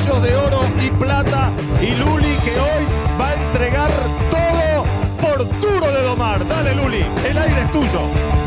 anillos de oro y plata, y Luli, que hoy va a entregar todo por Duro de Domar. Dale, Luli, el aire es tuyo.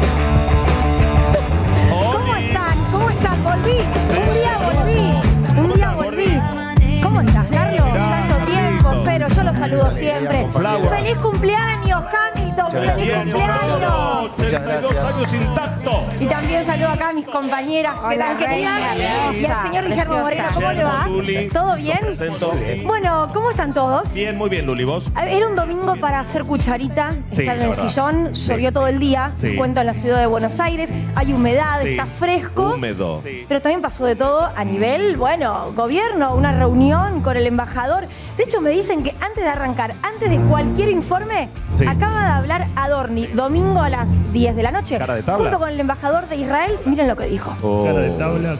¿Cómo están? ¿Cómo están? Volví. Un día volví. ¿Cómo estás, Carlos? Tanto tiempo, pero yo los saludo siempre. ¡Feliz cumpleaños, Hamilton! ¡Feliz cumpleaños! 32 años intacto. Y también saludo acá a mis compañeras que tan queridas. Y al señor Guillermo Moreno, ¿cómo le va? ¿Todo bien? Bueno, ¿cómo están todos? Bien, muy bien, Luli, ¿vos? Era un domingo para hacer cucharita, estar en el sillón, llovió todo el día, cuento en la ciudad de Buenos Aires, hay humedad, está fresco. Húmedo. Pero también pasó de todo a nivel, bueno, gobierno, una reunión con el embajador. De hecho, me dicen que antes de arrancar, antes de cualquier informe, acaba de hablar Adorni, domingo a las 10 de la noche. Cara de tabla. Junto con el embajador de Israel, miren lo que dijo. Cara de tabla.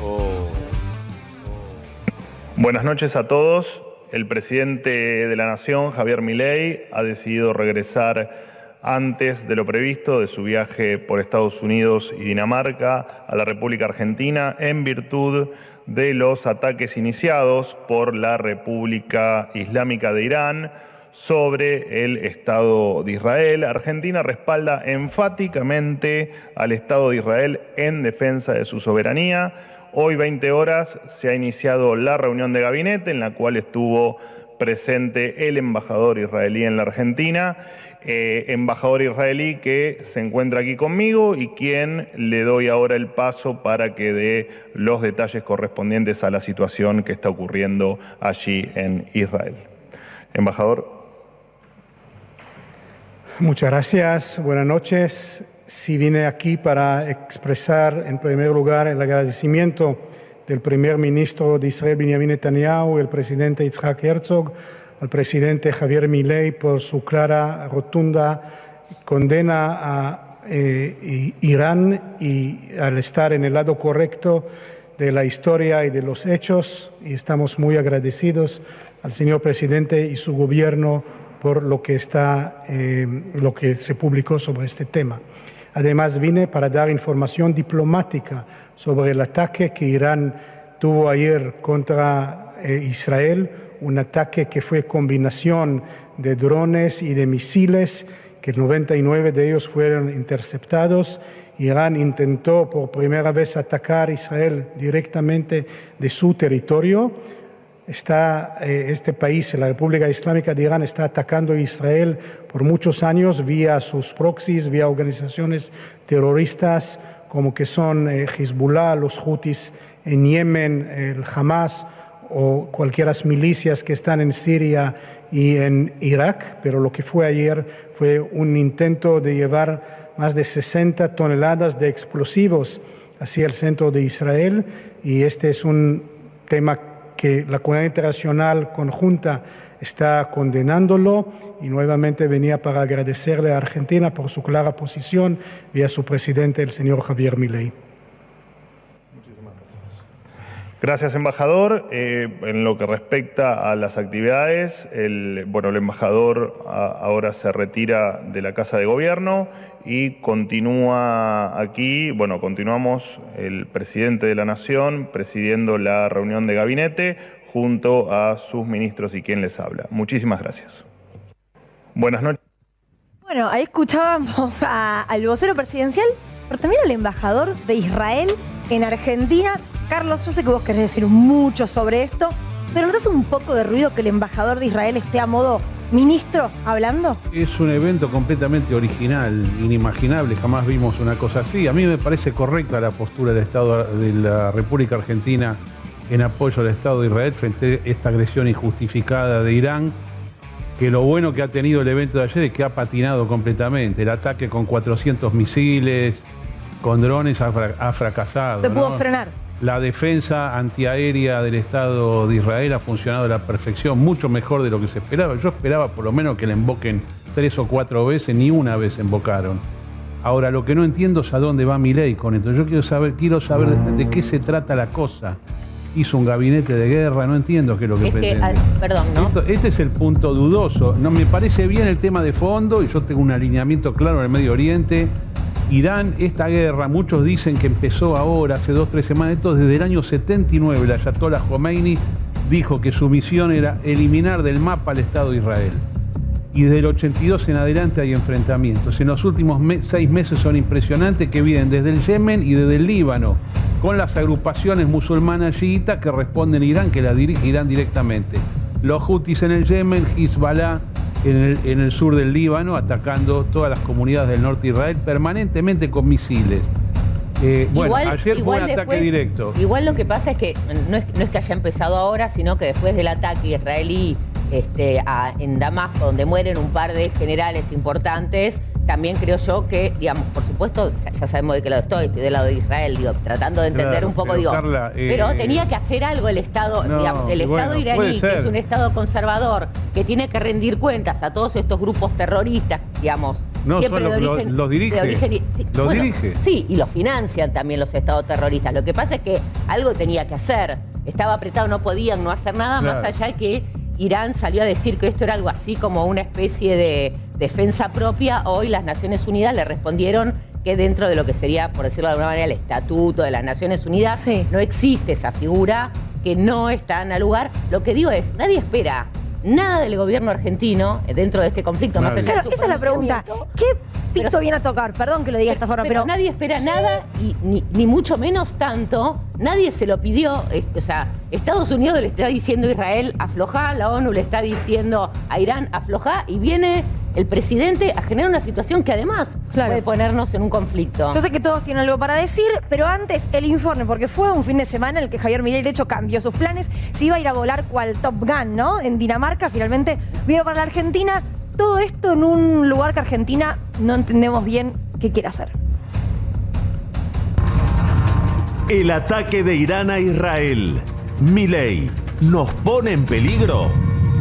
Buenas noches a todos. El presidente de la Nación, Javier Milei, ha decidido regresar antes de lo previsto de su viaje por Estados Unidos y Dinamarca a la República Argentina en virtud de los ataques iniciados por la República Islámica de Irán sobre el Estado de Israel. Argentina respalda enfáticamente al Estado de Israel en defensa de su soberanía. Hoy, 20 horas, se ha iniciado la reunión de gabinete en la cual estuvo presente el embajador israelí en la Argentina, embajador israelí que se encuentra aquí conmigo y quien le doy ahora el paso para que dé los detalles correspondientes a la situación que está ocurriendo allí en Israel. Embajador. Muchas gracias, buenas noches. Sí vine aquí para expresar en primer lugar el agradecimiento del primer ministro de Israel, Benjamin Netanyahu, el presidente Yitzhak Herzog, al presidente Javier Milei por su clara, rotunda condena a Irán y al estar en el lado correcto de la historia y de los hechos. Y estamos muy agradecidos al señor presidente y su gobierno por lo que se publicó sobre este tema. Además, vine para dar información diplomática sobre el ataque que Irán tuvo ayer contra Israel, un ataque que fue combinación de drones y de misiles, que 99 de ellos fueron interceptados. Irán intentó por primera vez atacar a Israel directamente de su territorio. Este país, la República Islámica de Irán, está atacando a Israel por muchos años vía sus proxies, vía organizaciones terroristas como que son Hezbollah, los Houthis en Yemen, el Hamas o cualquiera milicias que están en Siria y en Irak. Pero lo que fue ayer fue un intento de llevar más de 60 toneladas de explosivos hacia el centro de Israel, y este es un tema que la comunidad internacional conjunta está condenándolo, y nuevamente venía para agradecerle a Argentina por su clara posición y a su presidente, el señor Javier Milei. Gracias, embajador. En lo que respecta a las actividades, el embajador ahora se retira de la Casa de Gobierno y continúa aquí, continuamos el presidente de la Nación presidiendo la reunión de gabinete junto a sus ministros y quien les habla. Muchísimas gracias. Buenas noches. Bueno, ahí escuchábamos al vocero presidencial, pero también al embajador de Israel en Argentina. Carlos, yo sé que vos querés decir mucho sobre esto, pero ¿no te hace un poco de ruido que el embajador de Israel esté a modo ministro hablando? Es un evento completamente original, inimaginable, jamás vimos una cosa así. A mí me parece correcta la postura del Estado de la República Argentina en apoyo al Estado de Israel frente a esta agresión injustificada de Irán, que lo bueno que ha tenido el evento de ayer es que ha patinado completamente. El ataque con 400 misiles, con drones ha fracasado. Se pudo frenar. La defensa antiaérea del Estado de Israel ha funcionado a la perfección, mucho mejor de lo que se esperaba. Yo esperaba por lo menos que la emboquen 3 o 4 veces, ni una vez embocaron. Ahora, lo que no entiendo es a dónde va Milei con esto. Yo quiero saber de qué se trata la cosa. Hizo un gabinete de guerra, no entiendo qué es lo que pretende. Perdón, ¿no? Este es el punto dudoso. No me parece bien el tema de fondo, y yo tengo un alineamiento claro en el Medio Oriente. Irán, esta guerra, muchos dicen que empezó ahora, hace 2 o 3 semanas, esto desde el año 79, el Ayatollah Khomeini dijo que su misión era eliminar del mapa al Estado de Israel. Y desde el 82 en adelante hay enfrentamientos. En los últimos 6 meses son impresionantes, que vienen desde el Yemen y desde el Líbano, con las agrupaciones musulmanas chiitas que responden a Irán, que las dirige Irán directamente. Los Houthis en el Yemen, Hezbollah en el sur del Líbano, atacando todas las comunidades del norte de Israel permanentemente con misiles. Ayer fue un ataque directo. Igual lo que pasa es que no es que haya empezado ahora, sino que después del ataque israelí en Damasco, donde mueren un par de generales importantes, también creo yo que, digamos, por supuesto, ya sabemos de qué lado estoy del lado de Israel, digo, tratando de entender un poco, digo, Carla, pero tenía que hacer algo el Estado, digamos, el Estado iraní, que es un Estado conservador, que tiene que rendir cuentas a todos estos grupos terroristas, digamos. No, siempre los dirige. Dirige. Sí, y los financian también los estados terroristas. Lo que pasa es que algo tenía que hacer. Estaba apretado, no podían no hacer nada, más allá de que Irán salió a decir que esto era algo así como una especie de defensa propia. Hoy las Naciones Unidas le respondieron que dentro de lo que sería, por decirlo de alguna manera, el estatuto de las Naciones Unidas, no existe esa figura, que no está en el lugar. Lo que digo es, nadie espera nada del gobierno argentino dentro de este conflicto. Más allá esa es la pregunta. ¿Qué pito viene a tocar? Perdón que lo diga de esta forma, pero nadie espera nada y ni mucho menos tanto. Nadie se lo pidió. O sea, Estados Unidos le está diciendo a Israel aflojá, la ONU le está diciendo a Irán aflojá, y viene el presidente a generar una situación que además puede ponernos en un conflicto. Yo sé que todos tienen algo para decir, pero antes el informe, porque fue un fin de semana en el que Javier Milei, de hecho, cambió sus planes. Se iba a ir a volar cual Top Gun, ¿no? En Dinamarca, finalmente vino para la Argentina. Todo esto en un lugar que Argentina no entendemos bien qué quiere hacer. El ataque de Irán a Israel. Milei, ¿nos pone en peligro?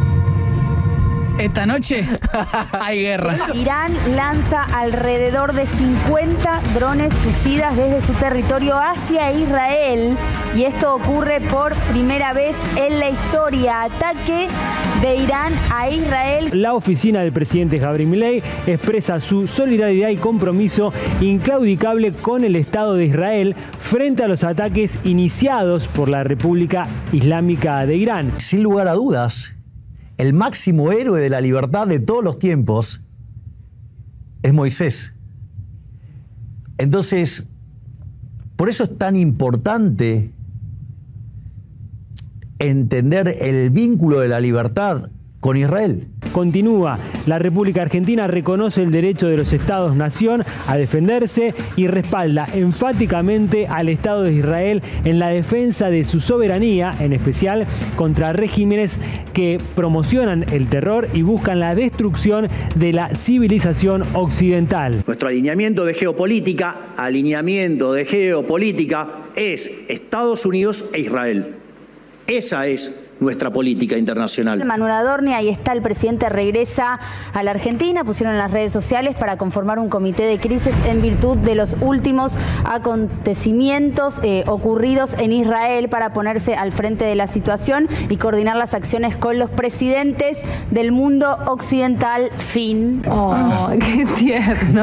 Esta noche hay guerra. Irán lanza alrededor de 50 drones suicidas desde su territorio hacia Israel. Y esto ocurre por primera vez en la historia. Ataque de Irán a Israel. La oficina del presidente Javier Milei expresa su solidaridad y compromiso inclaudicable con el Estado de Israel frente a los ataques iniciados por la República Islámica de Irán. Sin lugar a dudas, el máximo héroe de la libertad de todos los tiempos es Moisés. Entonces, por eso es tan importante entender el vínculo de la libertad con Israel. Continúa, la República Argentina reconoce el derecho de los Estados-nación a defenderse y respalda enfáticamente al Estado de Israel en la defensa de su soberanía, en especial contra regímenes que promocionan el terror y buscan la destrucción de la civilización occidental. Nuestro alineamiento de geopolítica es Estados Unidos e Israel. Esa es nuestra política internacional. Manuel Adorni, ahí está, el presidente regresa a la Argentina, pusieron en las redes sociales para conformar un comité de crisis en virtud de los últimos acontecimientos ocurridos en Israel, para ponerse al frente de la situación y coordinar las acciones con los presidentes del mundo occidental. Fin. Oh, qué tierno.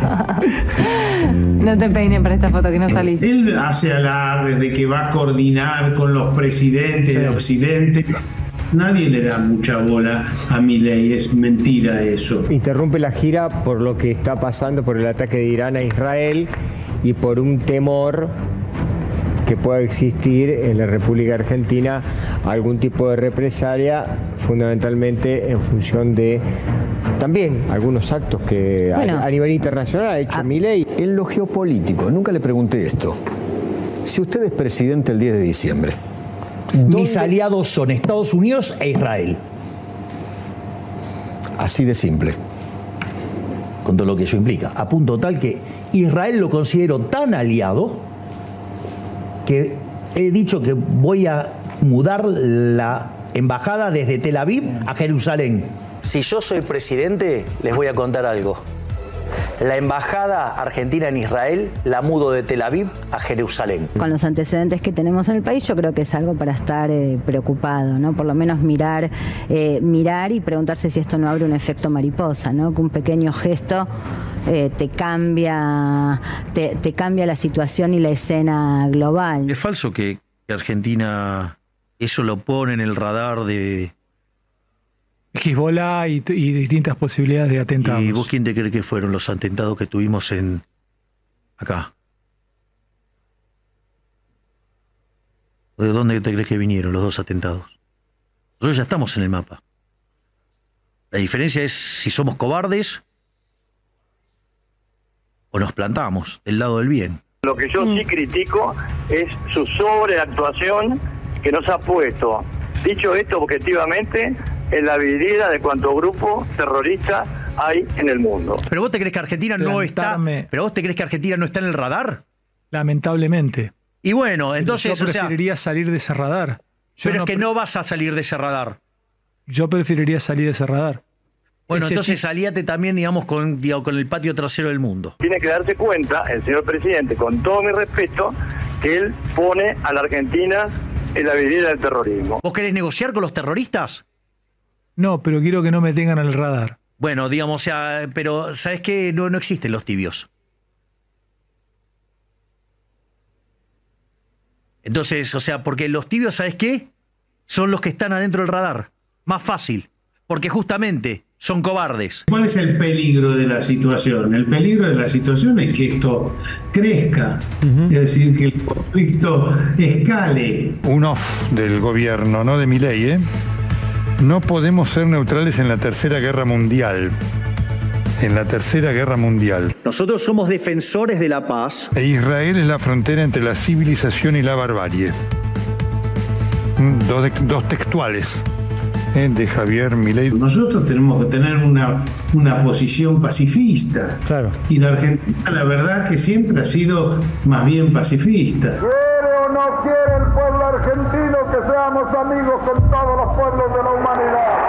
No te peines para esta foto que no saliste. Él hace alarde de que va a coordinar con los presidentes de Occidente. Nadie le da mucha bola a Milei, es mentira eso. Interrumpe la gira por lo que está pasando, por el ataque de Irán a Israel y por un temor que pueda existir en la República Argentina algún tipo de represalia, fundamentalmente en función de también algunos actos que a nivel internacional ha hecho Milei. En lo geopolítico, nunca le pregunté esto. Si usted es presidente el 10 de diciembre, mis aliados son Estados Unidos e Israel. Así de simple. Con todo lo que eso implica. A punto tal que Israel lo considero tan aliado que he dicho que voy a mudar la embajada desde Tel Aviv a Jerusalén. Si yo soy presidente, les voy a contar algo. La embajada argentina en Israel la mudo de Tel Aviv a Jerusalén. Con los antecedentes que tenemos en el país, yo creo que es algo para estar preocupado, ¿no? Por lo menos mirar y preguntarse si esto no abre un efecto mariposa, ¿no? Que un pequeño gesto te cambia la situación y la escena global. Es falso que Argentina eso lo pone en el radar de Hezbollah y distintas posibilidades de atentados. ¿Y vos quién te crees que fueron los atentados que tuvimos acá? ¿De dónde te crees que vinieron los 2 atentados? Nosotros ya estamos en el mapa. La diferencia es si somos cobardes o nos plantamos del lado del bien. Lo que yo sí critico es su sobreactuación que nos ha puesto, dicho esto objetivamente, en la vidriera de cuánto grupo terrorista hay en el mundo. ¿Pero vos te crees que Argentina no está? ¿Pero vos te crees que Argentina no está en el radar? Lamentablemente. Y bueno, entonces, yo preferiría salir de ese radar. Pero es que no vas a salir de ese radar. Yo preferiría salir de ese radar. Bueno, entonces salíate también, digamos, con el patio trasero del mundo. Tiene que darse cuenta, el señor presidente, con todo mi respeto, que él pone a la Argentina en la vidriera del terrorismo. ¿Vos querés negociar con los terroristas? No, pero quiero que no me tengan en el radar. Bueno, digamos, o sea, pero ¿sabes qué? No existen los tibios. Entonces, o sea, porque los tibios, ¿sabes qué? Son los que están adentro del radar. Más fácil. Porque justamente son cobardes. ¿Cuál es el peligro de la situación? El peligro de la situación es que esto crezca. Es decir, que el conflicto escale. Un off del gobierno, no de Milei, ¿eh? No podemos ser neutrales en la Tercera Guerra Mundial. En la Tercera Guerra Mundial. Nosotros somos defensores de la paz. E Israel es la frontera entre la civilización y la barbarie. Dos textuales de Javier Milei. Nosotros tenemos que tener una posición pacifista. Claro. Y la Argentina, la verdad, que siempre ha sido más bien pacifista. ¿Quiere o no quiere el pueblo argentino que seamos amigos con todos los pueblos de la humanidad?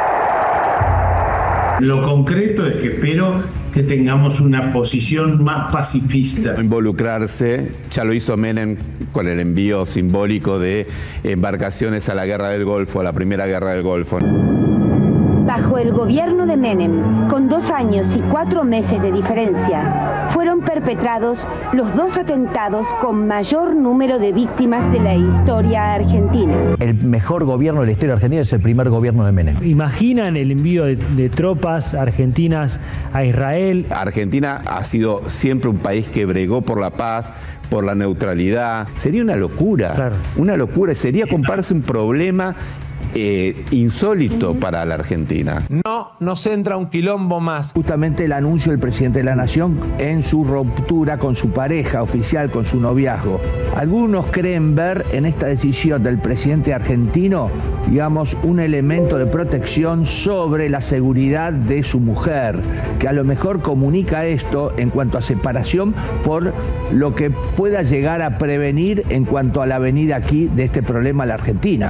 Lo concreto es que espero que tengamos una posición más pacifista. Involucrarse, ya lo hizo Menem con el envío simbólico de embarcaciones a la Guerra del Golfo, a la Primera Guerra del Golfo. Bajo el gobierno de Menem, con 2 años y 4 meses de diferencia, fueron perpetrados los 2 atentados con mayor número de víctimas de la historia argentina. El mejor gobierno de la historia argentina es el primer gobierno de Menem. ¿Imaginan el envío de tropas argentinas a Israel? Argentina ha sido siempre un país que bregó por la paz, por la neutralidad. Sería una locura, claro. Una locura. Sería comprarse un problema insólito para la Argentina. No nos entra un quilombo más. Justamente el anuncio del presidente de la Nación en su ruptura con su pareja oficial, con su noviazgo. Algunos creen ver en esta decisión del presidente argentino, digamos, un elemento de protección sobre la seguridad de su mujer, que a lo mejor comunica esto en cuanto a separación por lo que pueda llegar a prevenir en cuanto a la venida aquí de este problema a la Argentina.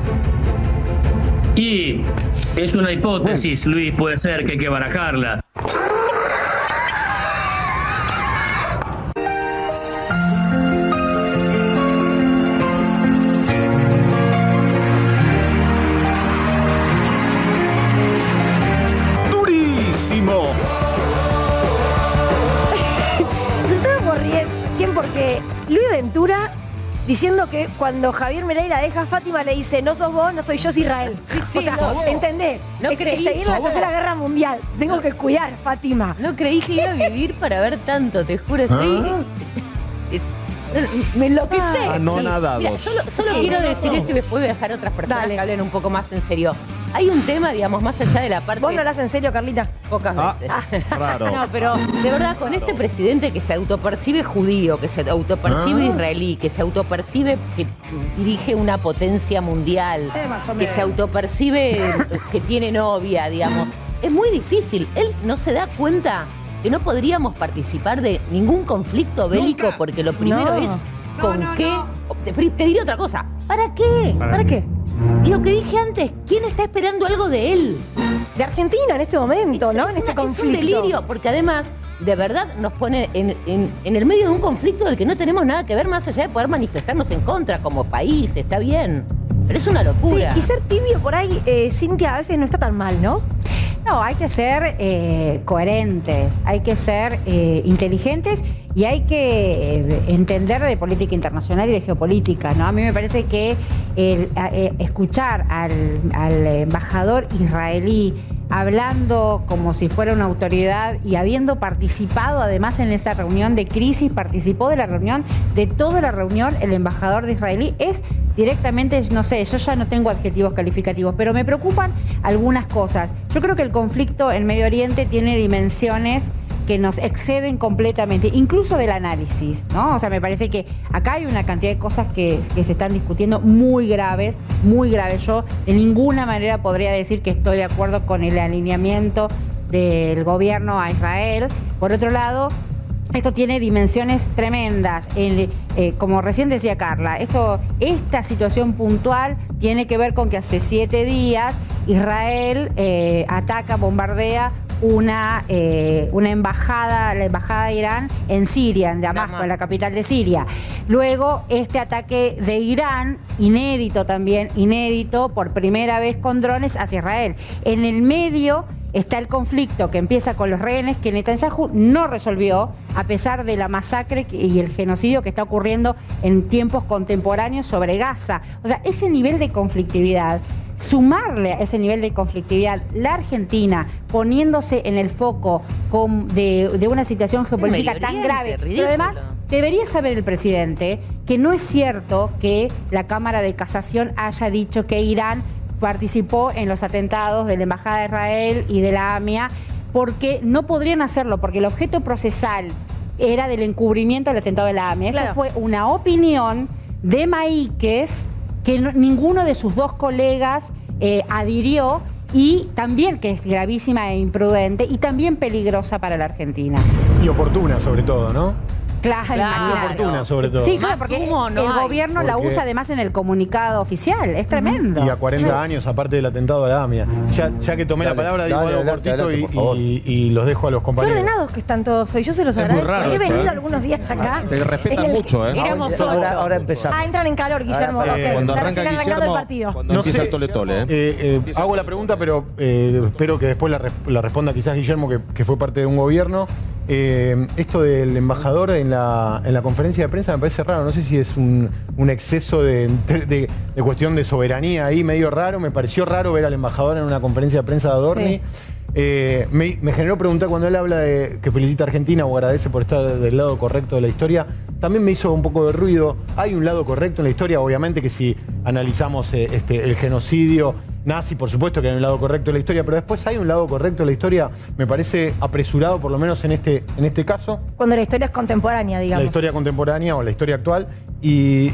Y es una hipótesis, Luis, puede ser que hay que barajarla. ¡Durísimo! Nos estábamos riendo, 100 porque Luis Ventura diciendo que cuando Javier Milei la deja, Fátima le dice, no sos vos, no soy yo, es Israel. Sí, o sea, no, ¿entendés? No es creí. seguir la Tercera Guerra Mundial. Tengo que cuidar, Fátima. No creí que iba a vivir para ver tanto, te juro. Me enloquecé. Anonadados. Mira, solo quiero decir esto y después voy a dejar a otras personas que hablen un poco más en serio. Hay un tema, digamos, más allá de la parte... ¿Vos no hablas en serio, Carlita? Pocas veces. Raro. No, pero de verdad, con este presidente que se autopercibe judío, que se autopercibe israelí, que se autopercibe que dirige una potencia mundial, que se autopercibe que tiene novia, digamos, es muy difícil. Él no se da cuenta que no podríamos participar de ningún conflicto bélico porque lo primero es con qué... Te diré otra cosa. ¿Para qué? ¿Para qué? Y lo que dije antes, ¿quién está esperando algo de él? De Argentina en este momento, ¿no? En este conflicto. Es un delirio, porque además, de verdad, nos pone en el medio de un conflicto del que no tenemos nada que ver más allá de poder manifestarnos en contra como país, está bien. Pero es una locura. Sí, y ser tibio por ahí, Cintia, a veces no está tan mal, ¿no? No, hay que ser coherentes, hay que ser inteligentes y hay que entender de política internacional y de geopolítica, ¿no? A mí me parece que escuchar al embajador israelí hablando como si fuera una autoridad y habiendo participado además en esta reunión de crisis, participó de la reunión, de toda la reunión, el embajador de israelí es directamente, no sé, yo ya no tengo adjetivos calificativos, pero me preocupan algunas cosas. Yo creo que el conflicto en Medio Oriente tiene dimensiones que nos exceden completamente, incluso del análisis, ¿no? O sea, me parece que acá hay una cantidad de cosas que se están discutiendo muy graves, muy graves. Yo de ninguna manera podría decir que estoy de acuerdo con el alineamiento del gobierno a Israel. Por otro lado, esto tiene dimensiones tremendas. Como recién decía Carla, esta situación puntual tiene que ver con que hace 7 días Israel ataca, bombardea una embajada, la embajada de Irán en Siria, en Damasco, en la capital de Siria. Luego, este ataque de Irán, inédito también, inédito, por primera vez con drones hacia Israel. En el medio está el conflicto que empieza con los rehenes que Netanyahu no resolvió, a pesar de la masacre y el genocidio que está ocurriendo en tiempos contemporáneos sobre Gaza. O sea, ese nivel de conflictividad, sumarle a ese nivel de conflictividad la Argentina poniéndose en el foco de una situación geopolítica tan grave, ridículo. Pero además debería saber el presidente que no es cierto que la Cámara de Casación haya dicho que Irán participó en los atentados de la Embajada de Israel y de la AMIA, porque no podrían hacerlo, porque el objeto procesal era del encubrimiento del atentado de la AMIA. Claro. Eso fue una opinión de Maíquez que ninguno de sus dos colegas adhirió, y también que es gravísima e imprudente y también peligrosa para la Argentina. Y oportuna sobre todo, ¿no? Claro. Y oportuna sobre todo. Sí, claro, porque el gobierno la usa además en el comunicado oficial. Es tremendo. Y a 40 años, aparte del atentado de la AMIA. Ya que tomé la palabra, digo algo cortito y los dejo a los Qué compañeros. ordenados que están todos hoy. Yo se los agradezco. raro He venido esto, algunos días acá. Te respetan mucho, ¿eh? Ahora empezamos. Entran en calor, Guillermo. Cuando arranca arrancando Guillermo, el partido. cuando empieza el tole-tole, hago la pregunta, pero espero que después la responda quizás Guillermo, que fue parte de un gobierno. Esto del embajador en la conferencia de prensa me parece raro. No sé si es un exceso de cuestión de soberanía ahí, medio raro. Me pareció raro ver al embajador en una conferencia de prensa de Adorni. Sí. Me generó preguntar cuando él habla de que felicita a Argentina o agradece por estar del lado correcto de la historia. También me hizo un poco de ruido. Hay un lado correcto en la historia, obviamente, que si analizamos el genocidio nazi, por supuesto que hay un lado correcto de la historia, pero después hay un lado correcto de la historia, me parece apresurado, por lo menos en este caso. Cuando la historia es contemporánea, digamos. La historia contemporánea o la historia actual. Y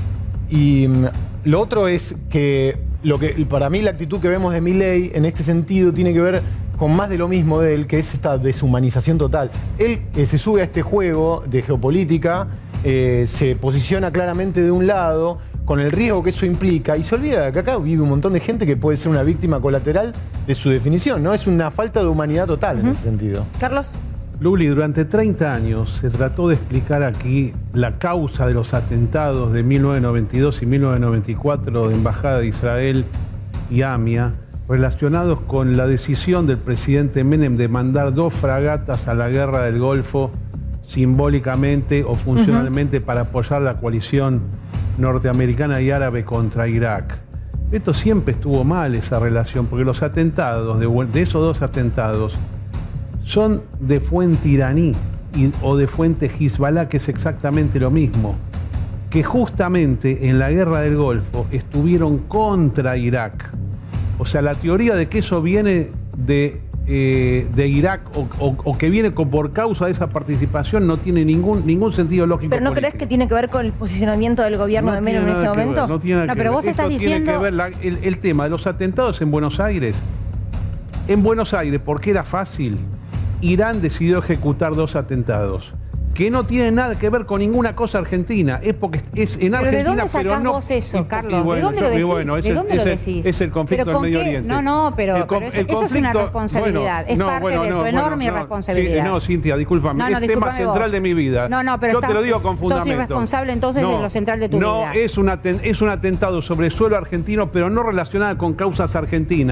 lo otro es que para mí la actitud que vemos de Milei en este sentido tiene que ver con más de lo mismo de él, que es esta deshumanización total. Él se sube a este juego de geopolítica, se posiciona claramente de un lado, con el riesgo que eso implica, y se olvida que acá vive un montón de gente que puede ser una víctima colateral de su definición, ¿no? Es una falta de humanidad total en ese sentido. Carlos. Luli, durante 30 años se trató de explicar aquí la causa de los atentados de 1992 y 1994 de Embajada de Israel y AMIA, relacionados con la decisión del presidente Menem de mandar 2 fragatas a la guerra del Golfo simbólicamente o funcionalmente para apoyar la coalición norteamericana y árabe contra Irak. Esto siempre estuvo mal, esa relación, porque los atentados, de esos 2 atentados, son de fuente iraní o de fuente Hezbollah, que es exactamente lo mismo, que justamente en la guerra del Golfo estuvieron contra Irak. O sea, la teoría de que eso viene de Irak o que viene por causa de esa participación no tiene ningún sentido lógico. ¿Pero no político. crees que tiene que ver con el posicionamiento del gobierno de Menem en ese momento? No tiene nada que pero ver. vos estás diciendo... Tiene que ver el tema de los atentados en Buenos Aires. En Buenos Aires, porque era fácil, Irán decidió ejecutar 2 atentados que no tienen nada que ver con ninguna cosa argentina. Es porque es en Argentina, ¿de dónde pero sacás no. vos eso, Carlos? Bueno, ¿De dónde lo decís? Bueno, ¿De dónde lo decís? Es el conflicto del Medio Oriente. No, pero eso es una responsabilidad. Es parte de tu enorme responsabilidad. No, Cintia, discúlpame. Es tema central de mi vida. Pero yo te lo digo con fundamento. Sos irresponsable entonces de lo central de tu vida. No, es un atentado sobre suelo argentino, pero no relacionado con causas argentinas.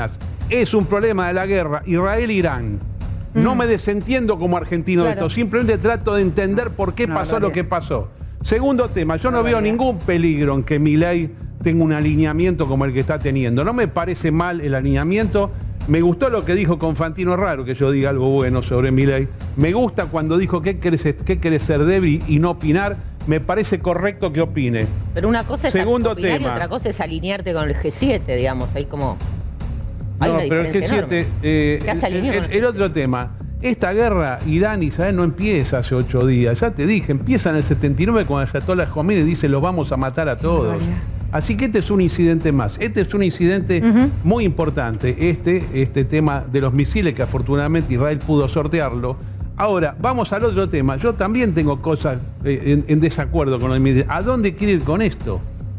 es un problema de la guerra Israel-Irán. No me desentiendo como argentino de esto, simplemente trato de entender por qué pasó lo que pasó. Segundo tema, yo no veo ningún peligro en que Milei tenga un alineamiento como el que está teniendo. No me parece mal el alineamiento. Me gustó lo que dijo Confantino, raro que yo diga algo bueno sobre Milei. Me gusta cuando dijo que querés ser débil y no opinar. Me parece correcto que opine. Pero una cosa es Segundo opinar tema. y otra cosa es alinearte con el G7, digamos. Ahí como... Hay No, una pero el diferencia G7, enorme. el otro tema, esta guerra Irán-Israel no empieza hace 8 días, ya te dije, empieza en el 79 cuando Ayatollah Khomeini dice los vamos a matar a todos. Así que este es un incidente más, este es un incidente muy importante, este tema de los misiles que afortunadamente Israel pudo sortearlo. Ahora, vamos al otro tema, yo también tengo cosas en desacuerdo con los misiles. ¿A dónde quiere ir con esto?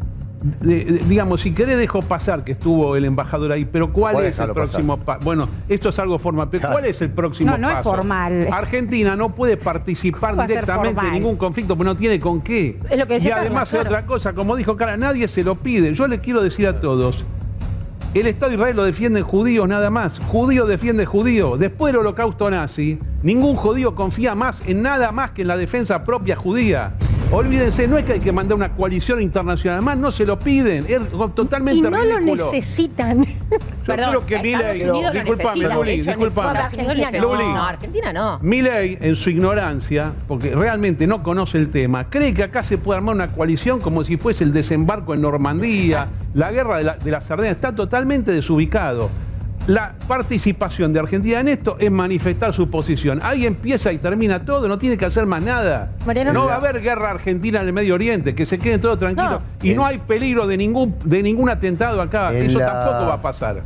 Digamos, si querés dejo pasar que estuvo el embajador ahí, pero ¿cuál es el próximo paso? Bueno, esto es algo formal, pero ¿cuál es el próximo paso? No es formal. Argentina no puede participar directamente en ningún conflicto, porque no tiene con qué. Es lo que decía y además Carlos, otra cosa, como dijo Cara, nadie se lo pide. Yo le quiero decir a todos, el Estado de Israel lo defienden judíos nada más. Judío defiende judío. Después del holocausto nazi, ningún judío confía más en nada más que en la defensa propia judía. Olvídense, no es que hay que mandar una coalición internacional, además no se lo piden, es totalmente y no ridículo. lo necesitan. Yo creo que Milei, disculpame, Luli, disculpame. No, Argentina no. Milei, en su ignorancia, porque realmente no conoce el tema, cree que acá se puede armar una coalición como si fuese el desembarco en Normandía, la guerra de la Sardina, está totalmente desubicado. La participación de Argentina en esto es manifestar su posición. Ahí empieza y termina todo, no tiene que hacer más nada. Mariano, no va a haber guerra argentina en el Medio Oriente, que se queden todos tranquilos. No. Y no hay peligro de ningún atentado acá. Eso tampoco va a pasar.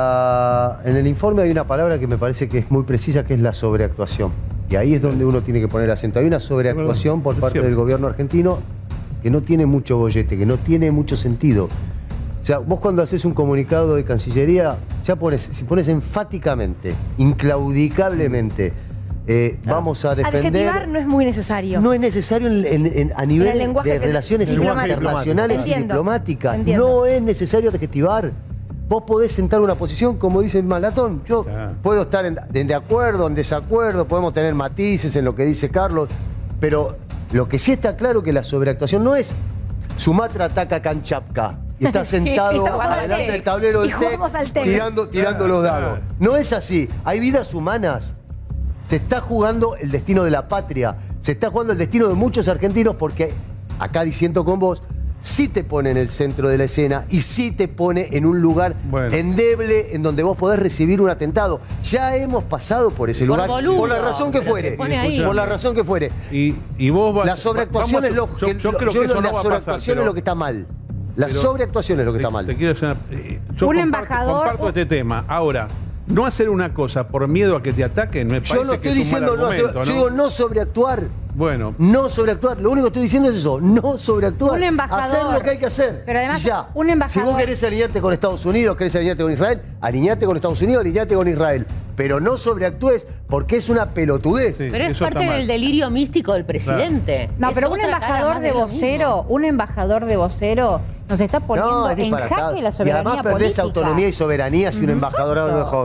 En el informe hay una palabra que me parece que es muy precisa, que es la sobreactuación. Y ahí es donde uno tiene que poner acento. Hay una sobreactuación por parte del gobierno argentino que no tiene mucho bollete, que no tiene mucho sentido. O sea, vos cuando haces un comunicado de Cancillería, ya si pones enfáticamente, inclaudicablemente, vamos a defender... Adjetivar no es muy necesario. No es necesario a nivel de relaciones internacionales y diplomáticas. No es necesario adjetivar. Vos podés sentar una posición, como dice Malatón. Yo puedo estar de acuerdo, en desacuerdo, podemos tener matices en lo que dice Carlos, pero lo que sí está claro que la sobreactuación no es Sumatra ataca Kamchatka. Y está sentado adelante del tablero del TEC tirando los dados. No es así. Hay vidas humanas. Se está jugando el destino de la patria. Se está jugando el destino de muchos argentinos porque, acá diciendo con vos, sí te pone en el centro de la escena y sí te pone en un lugar endeble en donde vos podés recibir un atentado. Ya hemos pasado por ese lugar, por la razón que fuere. Por la razón que fuere. Y vos la sobreactuación es lo que está mal. La sobreactuación es lo que está mal. Yo comparto este tema. Ahora, no hacer una cosa por miedo a que te ataquen, me parece yo no estoy diciendo yo digo no sobreactuar. Bueno. No sobreactuar. Lo único que estoy diciendo es eso, no sobreactuar. Un embajador. Hacer lo que hay que hacer. Pero además, y ya. un embajador. Si vos querés alinearte con Estados Unidos, querés alinearte con Israel, alineate con Estados Unidos, alineate con Israel. Pero no sobreactúes porque es una pelotudez. Sí, pero es parte del delirio místico del presidente. No, pero un embajador de vocero nos está poniendo en jaque la soberanía política. Y además perdés autonomía y soberanía si un embajador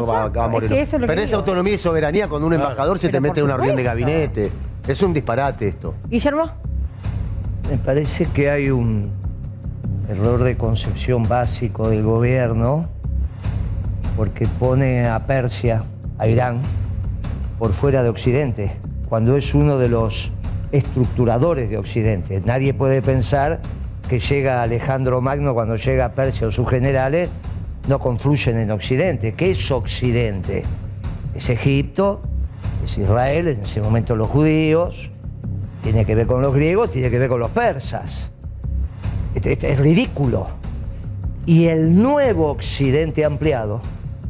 perdés autonomía y soberanía cuando un embajador se te mete en una reunión de gabinete. Es un disparate esto. Guillermo. Me parece que hay un error de concepción básico del gobierno porque pone a Persia, a Irán, por fuera de Occidente, cuando es uno de los estructuradores de Occidente. Nadie puede pensar que llega Alejandro Magno, cuando llega a Persia o sus generales, no confluyen en Occidente. ¿Qué es Occidente? Es Egipto, es Israel, en ese momento los judíos, tiene que ver con los griegos, tiene que ver con los persas. Es ridículo. Y el nuevo Occidente ampliado,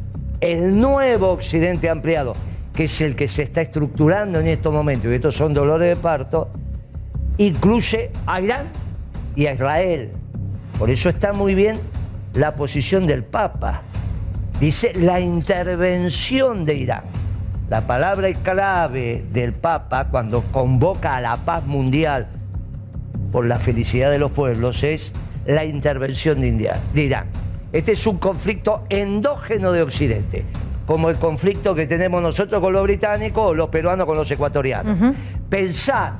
que es el que se está estructurando en estos momentos, y estos son dolores de parto, incluye a Irán y a Israel. Por eso está muy bien la posición del Papa. Dice la intervención de Irán. La palabra clave del Papa cuando convoca a la paz mundial por la felicidad de los pueblos es la intervención de Irán. Este es un conflicto endógeno de Occidente, como el conflicto que tenemos nosotros con los británicos o los peruanos con los ecuatorianos. Pensar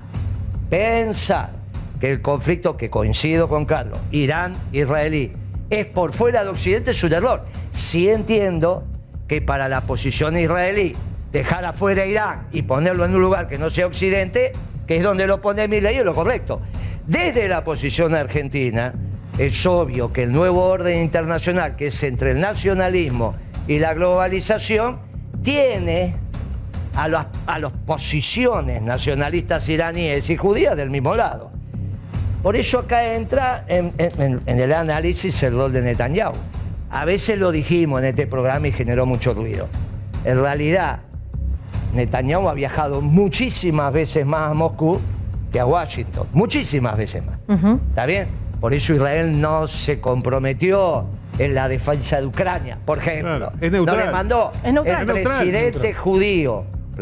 que el conflicto, que coincido con Carlos, Irán-israelí, es por fuera de Occidente, es un error. Sí entiendo que para la posición israelí, dejar afuera a Irán y ponerlo en un lugar que no sea Occidente, que es donde lo pone Milei, es lo correcto. Desde la posición argentina, es obvio que el nuevo orden internacional, que es entre el nacionalismo y la globalización, tiene a las posiciones nacionalistas iraníes y judías del mismo lado. Por eso acá entra en el análisis el rol de Netanyahu. A veces lo dijimos en este programa y generó mucho ruido. En realidad, Netanyahu ha viajado muchísimas veces más a Moscú que a Washington. Muchísimas veces más. ¿Está bien? Por eso Israel no se comprometió en la defensa de Ucrania, por ejemplo. Claro, no le mandó el presidente judío,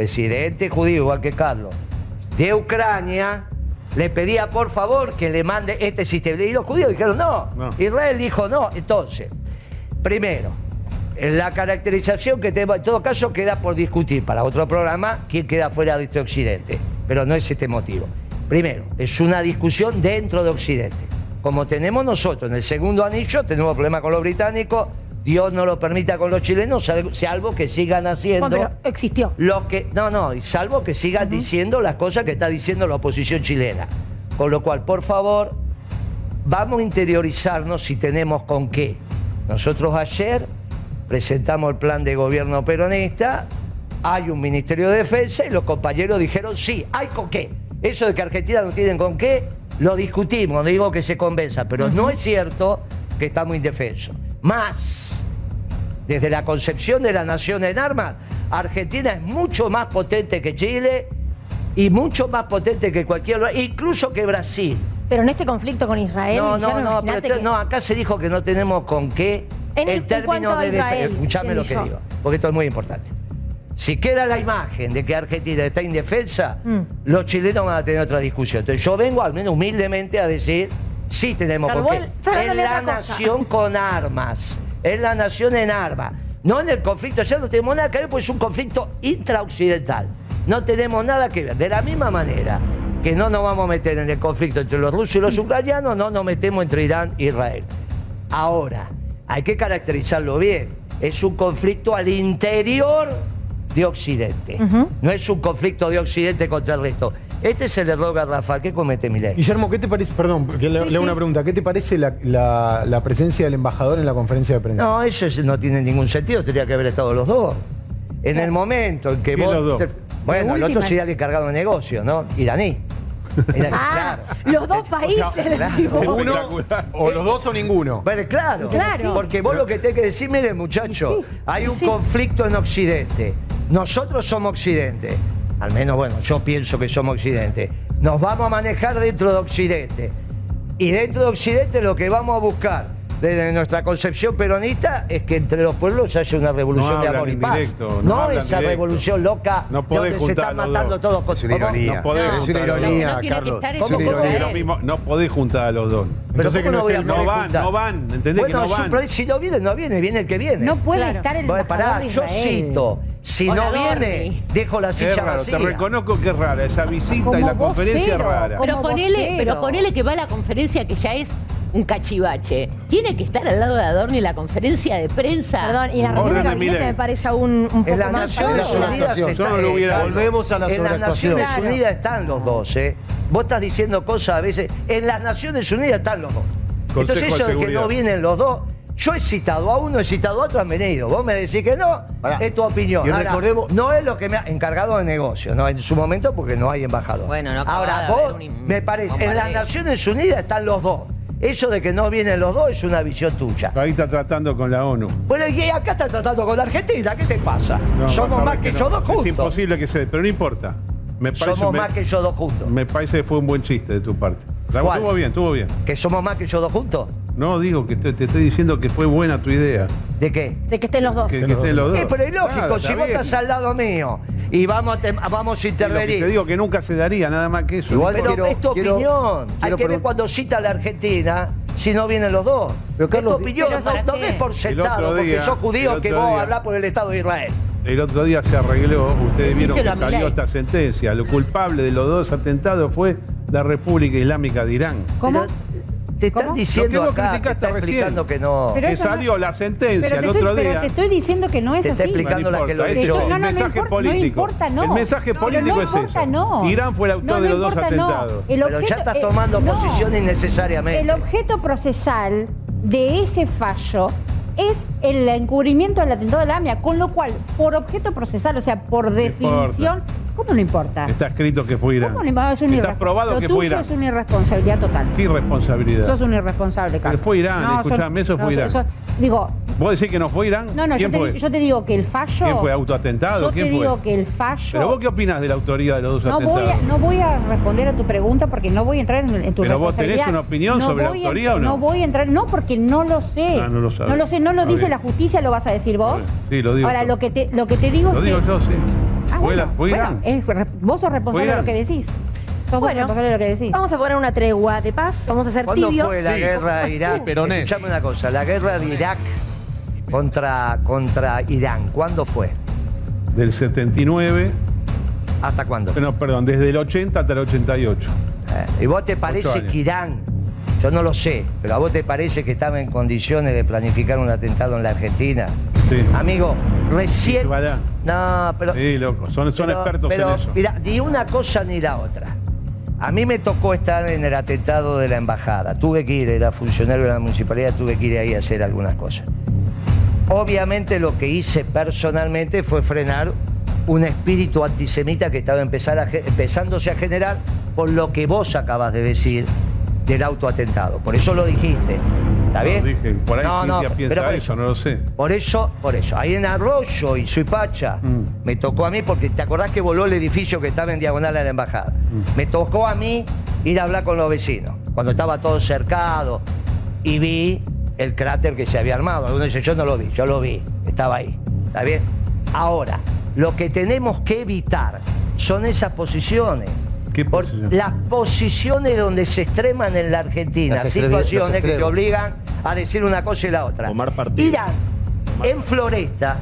igual que Carlos, de Ucrania, le pedía por favor que le mande este sistema. Y los judíos dijeron no. Israel dijo no. Entonces, primero, la caracterización que tenemos, en todo caso queda por discutir para otro programa quién queda fuera de este Occidente, pero no es este motivo. Primero, es una discusión dentro de Occidente. Como tenemos nosotros en el segundo anillo, tenemos problemas con los británicos, Dios no lo permita con los chilenos, salvo que sigan haciendo... Pero existió. Y salvo que sigan diciendo las cosas que está diciendo la oposición chilena. Con lo cual, por favor, vamos a interiorizarnos si tenemos con qué. Nosotros ayer presentamos el plan de gobierno peronista, hay un Ministerio de Defensa y los compañeros dijeron sí, hay con qué. Eso de que Argentina no tienen con qué, lo discutimos, no digo que se convenza, pero no es cierto que estamos indefensos. Más, desde la concepción de la nación en armas, Argentina es mucho más potente que Chile y mucho más potente que cualquier lugar, incluso que Brasil. Pero en este conflicto con Israel... acá se dijo que no tenemos con qué en términos de defensa. Escuchame lo que digo, porque esto es muy importante. Si queda la imagen de que Argentina está indefensa, los chilenos van a tener otra discusión. Entonces yo vengo, al menos humildemente, a decir, sí tenemos con qué. En la nación con armas. Es la nación en armas. No en el conflicto, ya no tenemos nada que ver, porque es un conflicto intraoccidental. No tenemos nada que ver. De la misma manera que no nos vamos a meter en el conflicto entre los rusos y los ucranianos, no nos metemos entre Irán e Israel. Ahora, hay que caracterizarlo bien. Es un conflicto al interior de Occidente. No es un conflicto de Occidente contra el resto. Este es el error garrafal que comete Milei. Guillermo, ¿qué te parece? Perdón, que le hago una pregunta. ¿Qué te parece la presencia del embajador en la conferencia de prensa? No, eso no tiene ningún sentido. Tendría que haber estado los dos. En el momento en que vos... Bueno, el otro sería el encargado de negocio, ¿no? Iraní. Claro. Los dos países, decimos. O los dos o ninguno. Pero claro. Porque vos lo que tenés que decir, miren, muchachos, hay un conflicto en Occidente. Nosotros somos Occidente. Al menos, bueno, yo pienso que somos Occidente. Nos vamos a manejar dentro de Occidente. Y dentro de Occidente lo que vamos a buscar, desde nuestra concepción peronista, es que entre los pueblos haya una revolución de amor y paz. No esa revolución loca donde se están matando todos. Es una ironía. Es una ironía, Carlos. No podés juntar a los dos. Pero no van, ¿entendés? Bueno, que no van. Si no viene, viene el que viene. No puede estar el embajador de Israel. Yo cito, si no viene, dejo la silla vacía. Te reconozco que es rara esa visita y la conferencia es rara. Pero ponele que va a la conferencia, que ya es un cachivache. Tiene que estar al lado de Adorni en la conferencia de prensa. Perdón, y la reunión de gabinete me parece aún un poco más. Volvemos a la sobreactuación. En las Naciones Unidas están los dos, Vos estás diciendo cosas a veces. En las Naciones Unidas están los dos. Entonces eso de que no vienen los dos, yo he citado a uno, he citado a otro, han venido. Vos me decís que no, es tu opinión. Ahora, recordemos, no es lo que me ha encargado de negocio, no en su momento porque no hay embajador. Bueno, ahora vos, me parece, en las Naciones Unidas están los dos. Eso de que no vienen los dos es una visión tuya. Ahí está tratando con la ONU. Bueno, y acá está tratando con la Argentina. ¿Qué te pasa? Somos más que ellos dos juntos. Es imposible que se... Pero no importa. Somos más que ellos dos juntos. Me parece que fue un buen chiste de tu parte. Estuvo bien. ¿Que somos más que ellos dos juntos? No, digo que te estoy diciendo que fue buena tu idea. ¿De qué? De que estén los dos. Que estén los dos. Pero es lógico, si vos estás al lado mío y vamos a intervenir. Te digo que nunca se daría, nada más que eso. Pero es tu opinión. Hay que ver cuando cita a la Argentina, si no vienen los dos? Pero Carlos, es tu opinión, no des por sentado, porque sos judío que vos hablás por el Estado de Israel. El otro día se arregló, ustedes vieron que salió esta sentencia. Lo culpable de los 2 atentados fue la República Islámica de Irán. ¿Cómo? Te están diciendo lo que vos acá, te está explicando que no. Que salió la sentencia el otro día. Pero te estoy diciendo que no es así. Te está explicando la que lo echó. El mensaje político. No importa, no. El mensaje político es eso. Irán fue el autor de los 2 atentados. Pero ya estás tomando posición innecesariamente. El objeto procesal de ese fallo es el encubrimiento del atentado de la AMIA, con lo cual, por objeto procesal, o sea, por definición, ¿cómo no importa? Está escrito que fue Irán. ¿Cómo no importa? Está probado que fue Irán. Eso es una irresponsabilidad total. ¿Qué irresponsabilidad? Sos un irresponsable, Carlos. Pero fue Irán, escuchame, eso fue Irán. Digo, ¿vos decís que no fue Irán? No, ¿Quién fue? Yo te digo que el fallo... ¿Quién fue? ¿Autoatentado? ¿Quién fue? Yo te digo que el fallo... ¿Pero vos qué opinás de la autoría de los 2 atentados? No voy a responder a tu pregunta porque no voy a entrar en tu responsabilidad. ¿Pero vos tenés una opinión sobre la autoría o no? No voy a entrar, no, porque no lo sé. Ah, no lo sabes. No lo sé, no lo dice la justicia, ¿lo vas a decir vos? Sí, lo digo. Ahora, yo. lo que te digo lo es digo que... yo, sí. ¿Fue Irán? Vos sos responsable de lo que decís. Bueno, vamos a poner una tregua de paz, vamos a ser tibios. ¿Cuándo fue la guerra de Irak? Escuchame una cosa, la guerra de Irak contra Irán, ¿cuándo fue? Del 79. ¿Hasta cuándo? No, perdón, desde el 80 hasta el 88. ¿Y vos te parece que Irán, yo no lo sé, pero a vos te parece que estaba en condiciones de planificar un atentado en la Argentina? Sí. Amigo, recién... No, pero... Sí, loco, son expertos en eso. Mira, ni una cosa ni la otra. A mí me tocó estar en el atentado de la embajada. Tuve que ir, era funcionario de la municipalidad, tuve que ir ahí a hacer algunas cosas. Obviamente lo que hice personalmente fue frenar un espíritu antisemita que estaba empezándose a generar por lo que vos acabas de decir del autoatentado. Por eso lo dijiste. ¿Está bien? No, dije, por ahí Cintia piensa eso, no lo sé. Por eso. Ahí en Arroyo y Suipacha me tocó a mí, porque te acordás que voló el edificio que estaba en diagonal a la embajada. Me tocó a mí ir a hablar con los vecinos, cuando estaba todo cercado, y vi el cráter que se había armado. Algunos dicen, yo no lo vi, yo lo vi, estaba ahí. ¿Está bien? Ahora, lo que tenemos que evitar son esas posiciones. Las posiciones donde se extreman en la Argentina, situaciones que te obligan a decir una cosa y la otra. Irán, en Floresta,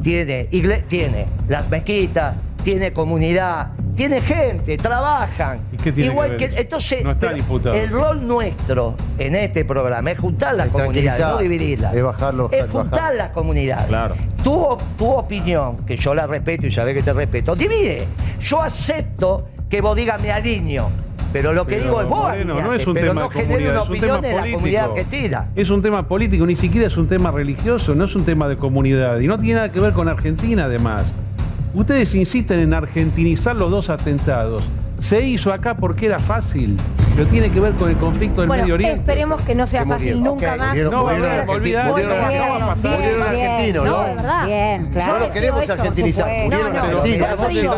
tiene las mezquitas, tiene comunidad, tiene gente, trabajan. ¿Y qué tiene igual que ver? Entonces, no está diputado. El rol nuestro en este programa es juntar las comunidades, no dividirlas. Es juntar las comunidades. Claro. Tu opinión, que yo la respeto y sabés que te respeto, divide. Yo acepto que vos digas me alineo, pero lo que digo es vos no es un pero tema no de genere una comunidad, opinión en la comunidad argentina. Es un tema político, ni siquiera es un tema religioso, no es un tema de comunidad y no tiene nada que ver con Argentina además. Ustedes insisten en argentinizar los 2 atentados. Se hizo acá porque era fácil, pero tiene que ver con el conflicto del Medio Oriente. Esperemos que no sea fácil nunca más. No va a pasar. Murieron argentinos, ¿no? de verdad. Bien, claro. No lo queremos argentinizar. Murieron argentinos.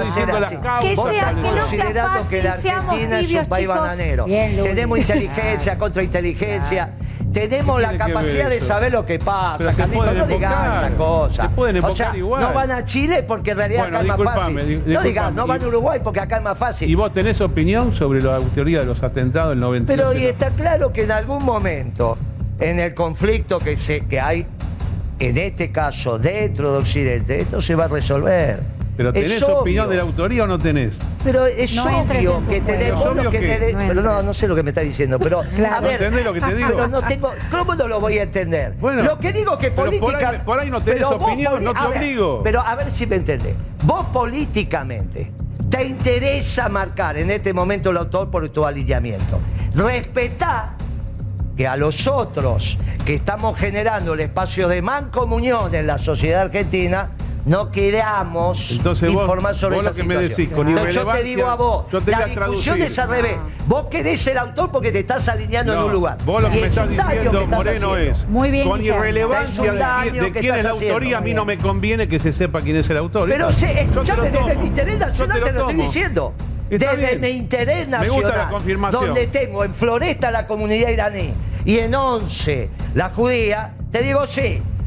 Que no sea fácil, seamos tibios, chicos. Tenemos inteligencia, contrainteligencia. Tenemos la capacidad de saber lo que pasa. Carlitos, no digas esa cosa. O sea, no van a Chile porque en realidad acá es más fácil. No digas, no van a Uruguay porque acá es más fácil. ¿Y vos tenés opinión sobre la teoría de los atentados del 92? Pero y está claro que en algún momento, en el conflicto que hay, en este caso, dentro de Occidente, esto se va a resolver. ¿Pero tenés opinión de la autoría o no tenés? Pero es obvio que tenés... Pero no sé lo que me estás diciendo, pero... Claro. A ver, ¿Entendés lo que te digo? Pero no tengo... ¿Cómo no lo voy a entender? Bueno, lo que digo que política... Por ahí no tenés opinión, no te obligo. Pero a ver si me entendés. Vos políticamente te interesa marcar en este momento el autor por tu alineamiento. Respetá que a los otros que estamos generando el espacio de mancomunión en la sociedad argentina no queramos informar sobre esa situación. Entonces yo te digo a vos, la discusión es al revés. Vos querés ser autor porque te estás alineando en un lugar. Vos lo que me estás diciendo, Moreno, es muy bien, con irrelevancia de quién es la autoría, a mí no me conviene que se sepa quién es el autor. Pero escuchame, desde mi interés nacional te lo estoy diciendo. Desde mi interés nacional, donde tengo en Floresta la comunidad iraní y en 11 la judía, te digo sí.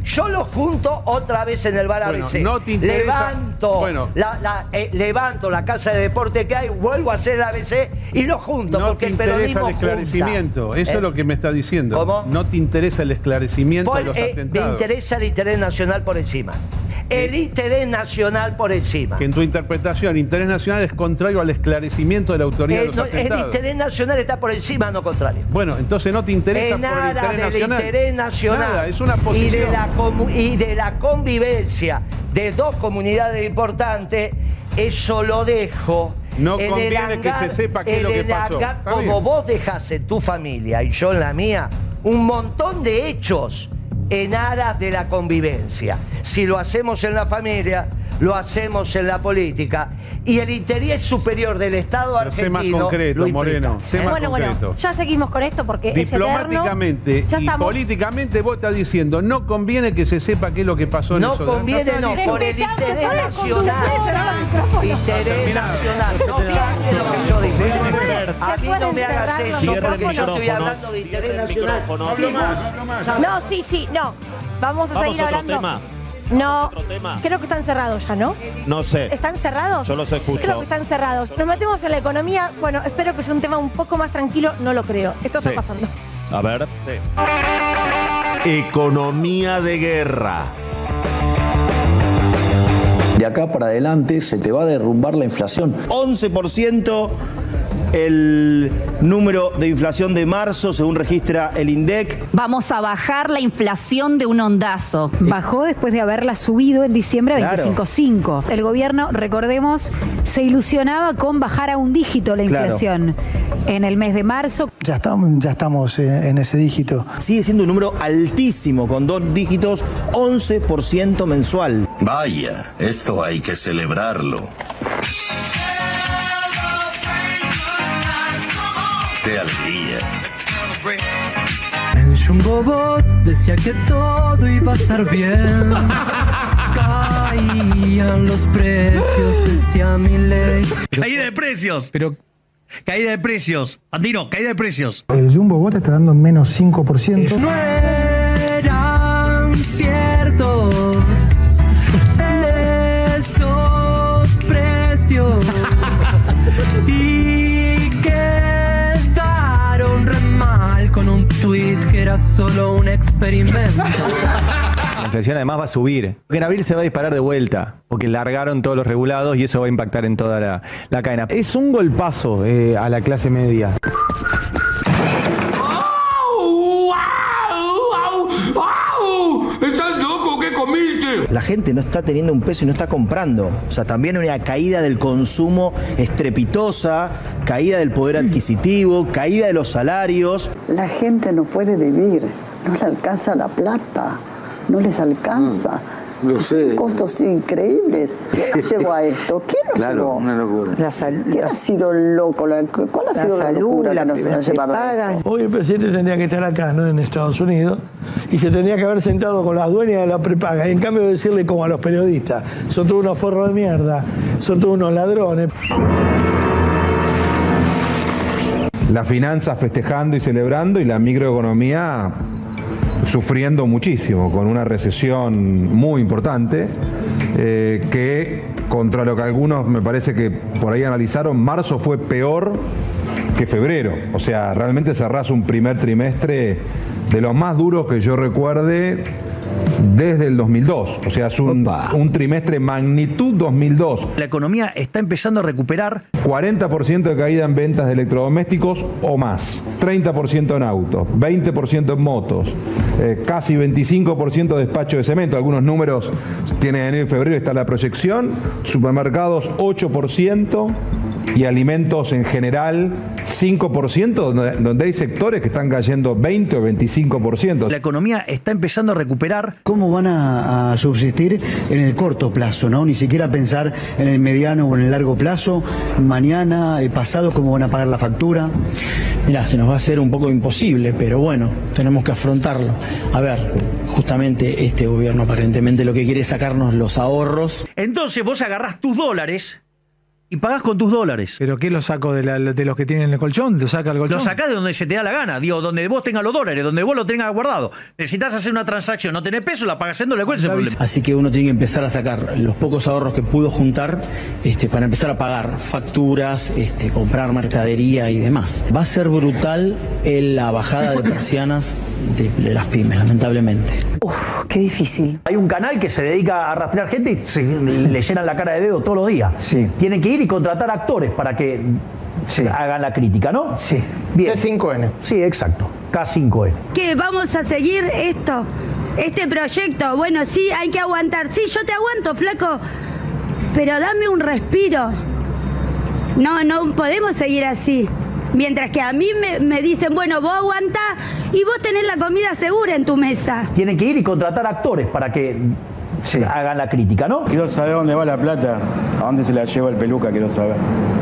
Yo los junto otra vez en el bar ABC. No te interesa. Levanto la casa de deporte que hay, vuelvo a hacer el ABC y los junto. No porque te el peronismo interesa el esclarecimiento. junta. Eso es lo que me está diciendo. ¿Cómo? No te interesa el esclarecimiento de los atentados. Me interesa el interés nacional por encima. El interés nacional por encima. Que en tu interpretación, interés nacional es contrario al esclarecimiento de la autoría de los atentados. El interés nacional está por encima, no contrario. Bueno, entonces no te interesa por el interés nacional. Nada, es una posición. Y de la convivencia de dos comunidades importantes, eso lo dejo. No conviene que se sepa qué es lo que pasó. Como vos dejás en tu familia y yo en la mía, un montón de hechos en aras de la convivencia. Si lo hacemos en la familia, lo hacemos en la política. Y el interés superior del Estado argentino. Sé más concreto, Moreno. Bueno, ya seguimos con esto porque diplomáticamente es eterno. y políticamente vos estás diciendo, no conviene que se sepa qué es lo que pasó en eso. No conviene, no, por el interés nacional. Interés nacional. No cambie lo que yo digo. A mí no me hagas eso. Yo estoy hablando de interés nacional. No, sí, no. Vamos a seguir hablando. No, creo que están cerrados ya, ¿no? No sé. ¿Están cerrados? Yo los escucho. Creo que están cerrados. Nos metemos en la economía. Bueno, espero que sea un tema un poco más tranquilo. No lo creo. Esto está pasando. A ver. Economía de guerra. De acá para adelante se te va a derrumbar la inflación. 11% el número de inflación de marzo, según registra el INDEC. Vamos a bajar la inflación de un ondazo. Bajó después de haberla subido en diciembre a 25,5. El gobierno, recordemos, se ilusionaba con bajar a un dígito la inflación. En el mes de marzo. Ya estamos en ese dígito. Sigue siendo un número altísimo, con 2 dígitos, 11% mensual. Vaya, esto hay que celebrarlo. ¡Qué alegría! En Jumbobot decía que todo iba a estar bien. Caían los precios, decía Milei. Caída de precios. Caída de precios. Andino, caída de precios. El Jumbobot está dando menos 5%. No eran ciertos esos precios. Y quedaron re mal con un tweet que era solo un experimento. La inflación además va a subir. En abril se va a disparar de vuelta, porque largaron todos los regulados y eso va a impactar en toda la cadena. Es un golpazo a la clase media. ¿Estás loco? ¿Qué comiste? La gente no está teniendo un peso y no está comprando. O sea, también una caída del consumo estrepitosa, caída del poder adquisitivo, caída de los salarios. La gente no puede vivir, no le alcanza la plata, no les alcanza. Lo sé. Costos increíbles. ¿Quién llevó a esto? ¿Quién lo llevó? Una locura. ¿Quién ha sido loco? ¿Cuál ha sido la locura que nos ha llevado a esto? Hoy el presidente tendría que estar acá, ¿no? En Estados Unidos, y se tenía que haber sentado con las dueñas de la prepaga. Y en cambio decirle como a los periodistas, son todos unos forros de mierda, son todos unos ladrones. Las finanzas festejando y celebrando y la microeconomía sufriendo muchísimo, con una recesión muy importante, que contra lo que algunos me parece que por ahí analizaron, marzo fue peor que febrero. O sea, realmente cerrás un primer trimestre de los más duros que yo recuerde desde el 2002. O sea, es un trimestre magnitud 2002. La economía está empezando a recuperar. 40% de caída en ventas de electrodomésticos o más. 30% en autos, 20% en motos, casi 25% de despacho de cemento. Algunos números tienen en febrero, está la proyección. Supermercados 8% y alimentos en general 5%, donde hay sectores que están cayendo 20 o 25%. La economía está empezando a recuperar. ¿Cómo van a subsistir en el corto plazo, no? Ni siquiera pensar en el mediano o en el largo plazo. Mañana, pasado, ¿cómo van a pagar la factura? Mirá, se nos va a hacer un poco imposible, pero bueno, tenemos que afrontarlo. A ver, justamente este gobierno aparentemente lo que quiere es sacarnos los ahorros. Entonces vos agarrás tus dólares y pagás con tus dólares. ¿Pero qué lo saco de los que tienen el colchón? ¿Lo saca el colchón? Lo sacás de donde se te da la gana, digo, donde vos tengas los dólares, donde vos lo tengas guardado. Necesitas hacer una transacción, no tenés peso, la pagás en dólares. ¿Cuál es el problema? Así que uno tiene que empezar a sacar los pocos ahorros que pudo juntar para empezar a pagar facturas, comprar mercadería y demás. Va a ser brutal la bajada de persianas de las pymes, lamentablemente. Uf, qué difícil. Hay un canal que se dedica a rastrear gente y le llenan la cara de dedo todos los días. Sí. Tienen que ir y contratar actores para que hagan la crítica, ¿no? Sí. Bien. C5N. Sí, exacto. K5N. ¿Qué? ¿Vamos a seguir este proyecto? Bueno, sí, hay que aguantar. Sí, yo te aguanto, flaco. Pero dame un respiro. No podemos seguir así. Mientras que a mí me dicen, bueno, vos aguantás y vos tenés la comida segura en tu mesa. Tienen que ir y contratar actores para que hagan la crítica, ¿no? Quiero saber dónde va la plata, a dónde se la lleva el peluca, quiero saber.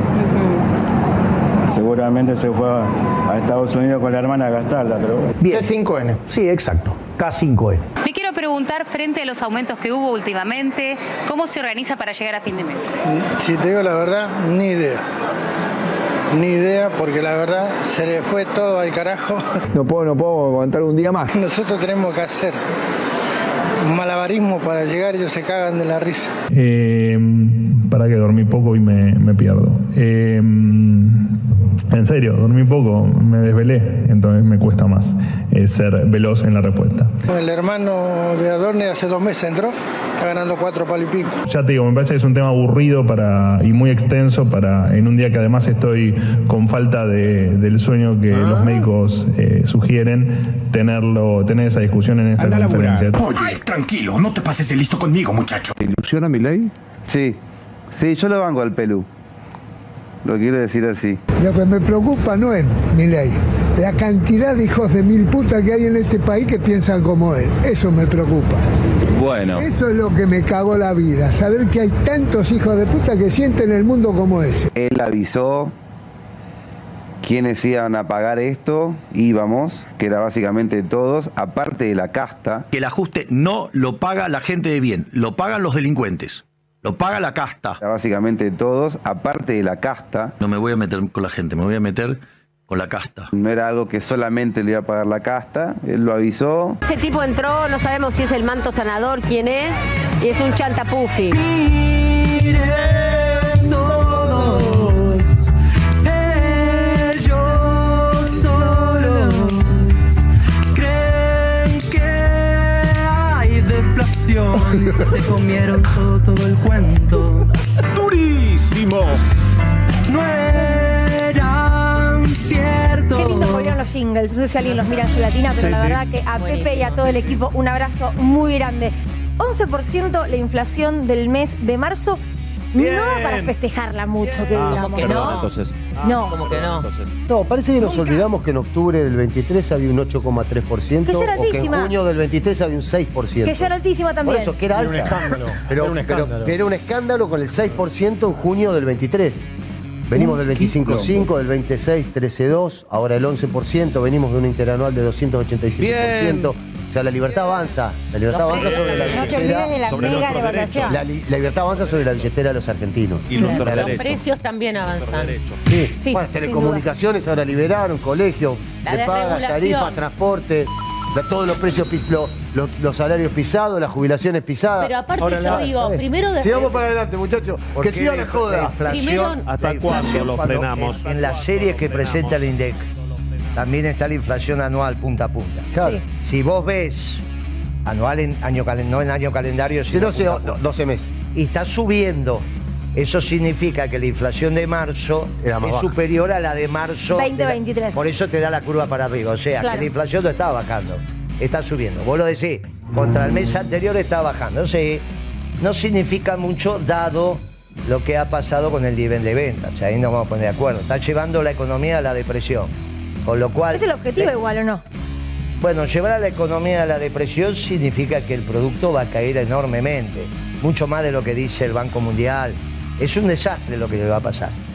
Seguramente se fue a Estados Unidos con la hermana a gastarla, pero... Bien. C5N. Sí, exacto. K5N. Le quiero preguntar, frente a los aumentos que hubo últimamente, ¿cómo se organiza para llegar a fin de mes? Si te digo la verdad, ni idea. Ni idea, porque la verdad se le fue todo al carajo. No puedo aguantar un día más. Nosotros tenemos que hacer un malabarismo para llegar y ellos se cagan de la risa. Para que dormí poco y me pierdo. En serio, dormí poco, me desvelé, entonces me cuesta más ser veloz en la respuesta. El hermano de Adorni hace 2 meses entró, está ganando 4 palos y pico. Ya te digo, me parece que es un tema aburrido y muy extenso en un día que además estoy con falta del sueño que los médicos sugieren, tener esa discusión en esta conferencia. Oye, tranquilo, no te pases de listo conmigo, muchacho. ¿Te ilusiona Milei? Sí, yo lo banco al Pelú. Lo quiero decir así. Lo que me preocupa no es Milei, la cantidad de hijos de mil putas que hay en este país que piensan como él. Eso me preocupa. Bueno. Eso es lo que me cagó la vida, saber que hay tantos hijos de puta que sienten el mundo como ese. Él avisó quiénes iban a pagar esto, íbamos, que era básicamente todos, aparte de la casta. Que el ajuste no lo paga la gente de bien, lo pagan los delincuentes. Lo paga la casta. Básicamente todos, aparte de la casta. No me voy a meter con la gente, me voy a meter con la casta. No era algo que solamente le iba a pagar la casta, él lo avisó. Este tipo entró, no sabemos si es el manto sanador, quién es, y es un chantapufi. Ellos solos creen que hay deflación. Se comieron todo el cuento. ¡Durísimo! No eran ciertos. Qué lindo volvieron los jingles. No sé si alguien los mira en gelatina, pero la verdad que a Pepe y a todo el equipo un abrazo muy grande. 11% la inflación del mes de marzo. Bien. No para festejarla mucho, que digamos. ¿Cómo que no? Entonces, No. ¿Cómo que no? no, parece que nos olvidamos que en octubre del 23 había un 8,3%. Que ya era o que en altísima. junio del 23 había un 6%. Que ya era altísima también. Por eso, que era alta. Era un escándalo. Pero, Era un escándalo. era un escándalo con el 6% en junio del 23. Venimos del 25,5, del 26, 13,2, ahora el 11%, venimos de un interanual de 287%. O sea, la libertad avanza. La libertad avanza sobre la billetera. No te olvides de la mega devaluación. La libertad avanza sobre la billetera de los argentinos. Y los precios también avanzan. Sí, bueno, telecomunicaciones ahora liberaron, colegios, La de pagas, desregulación. tarifas, transporte, todos los precios, los salarios pisados, las jubilaciones pisadas. Pero aparte yo digo, primero de... Sigamos para adelante, muchachos. Que siga la joda. Primero- ¿Hasta cuándo lo frenamos? En las series que presenta el INDEC también está la inflación anual punta a punta. Claro. Sí. Si vos ves anual no en año calendario, sino no, 12 meses. Y está subiendo. Eso significa que la inflación de marzo es baja. superior a la de marzo 2023. Por eso te da la curva para arriba. O sea, Claro. que la inflación no está bajando, está subiendo. Vos lo decís, contra el mes anterior está bajando. Sí, no significa mucho dado lo que ha pasado con el nivel de ventas. O sea, ahí nos vamos a poner de acuerdo. Está llevando la economía a la depresión. Con lo cual... ¿Es el objetivo igual o no? Bueno, llevar a la economía a la depresión significa que el producto va a caer enormemente. Mucho más de lo que dice el Banco Mundial. Es un desastre lo que le va a pasar.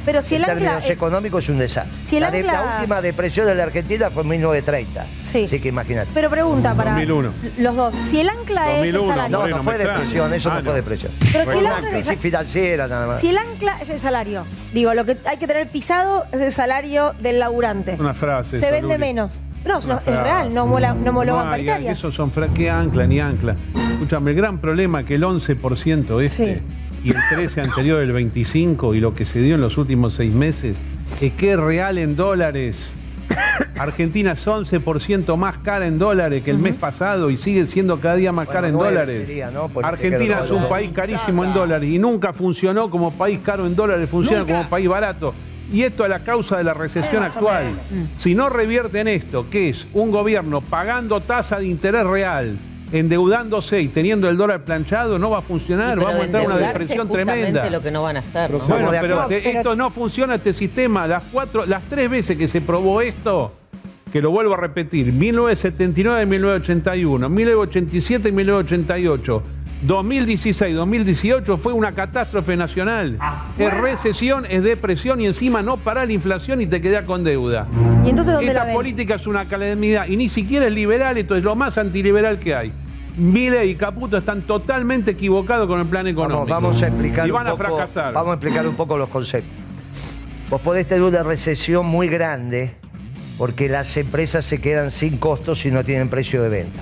Pero si el en ancla términos económicos es un desastre. Si el la ancla- última depresión de la Argentina fue en 1930. Sí. Así que imagínate. Pero pregunta para 2001. los dos. Si el ancla es el 2001, salario. no fue depresión, eso no fue depresión. Pero Fue si el una ancla- crisis financiera nada más. Si el ancla es el salario, digo, lo que hay que tener pisado es el salario del laburante. Una frase. Se vende Saluri. menos. No, Una es frase. real, no homologan hay, paritarias. esos son ¿qué ancla ni ancla? Escúchame, el gran problema es que el 11% y el 13 anterior del 25 y lo que se dio en los últimos 6 meses es que es real en dólares. Argentina es 11% más cara en dólares que el mes pasado y sigue siendo cada día más cara en 9 dólares. sería, ¿no? Porque Argentina es un país carísimo en dólares y nunca funcionó como país caro en dólares, funciona como país barato. Y esto es la causa de la recesión actual. Si no revierten esto, que es un gobierno pagando tasa de interés real, endeudándose y teniendo el dólar planchado, no va a funcionar, vamos a entrar en una depresión tremenda. Lo que no van a hacer, ¿no? Bueno, pero esto no funciona, este sistema. Las 3 veces que se probó esto, que lo vuelvo a repetir, 1979 y 1981, 1987 y 1988, 2016, 2018 fue una catástrofe nacional. Es recesión, es depresión y encima no para la inflación y te quedás con deuda. ¿Y entonces dónde la Esta ven? política es una calamidad y ni siquiera es liberal, esto es lo más antiliberal que hay. Milei y Caputo están totalmente equivocados con el plan económico. Vamos a explicar y van un a poco, fracasar. Vamos a explicar un poco los conceptos. Vos podés tener una recesión muy grande porque las empresas se quedan sin costos si no tienen precio de venta.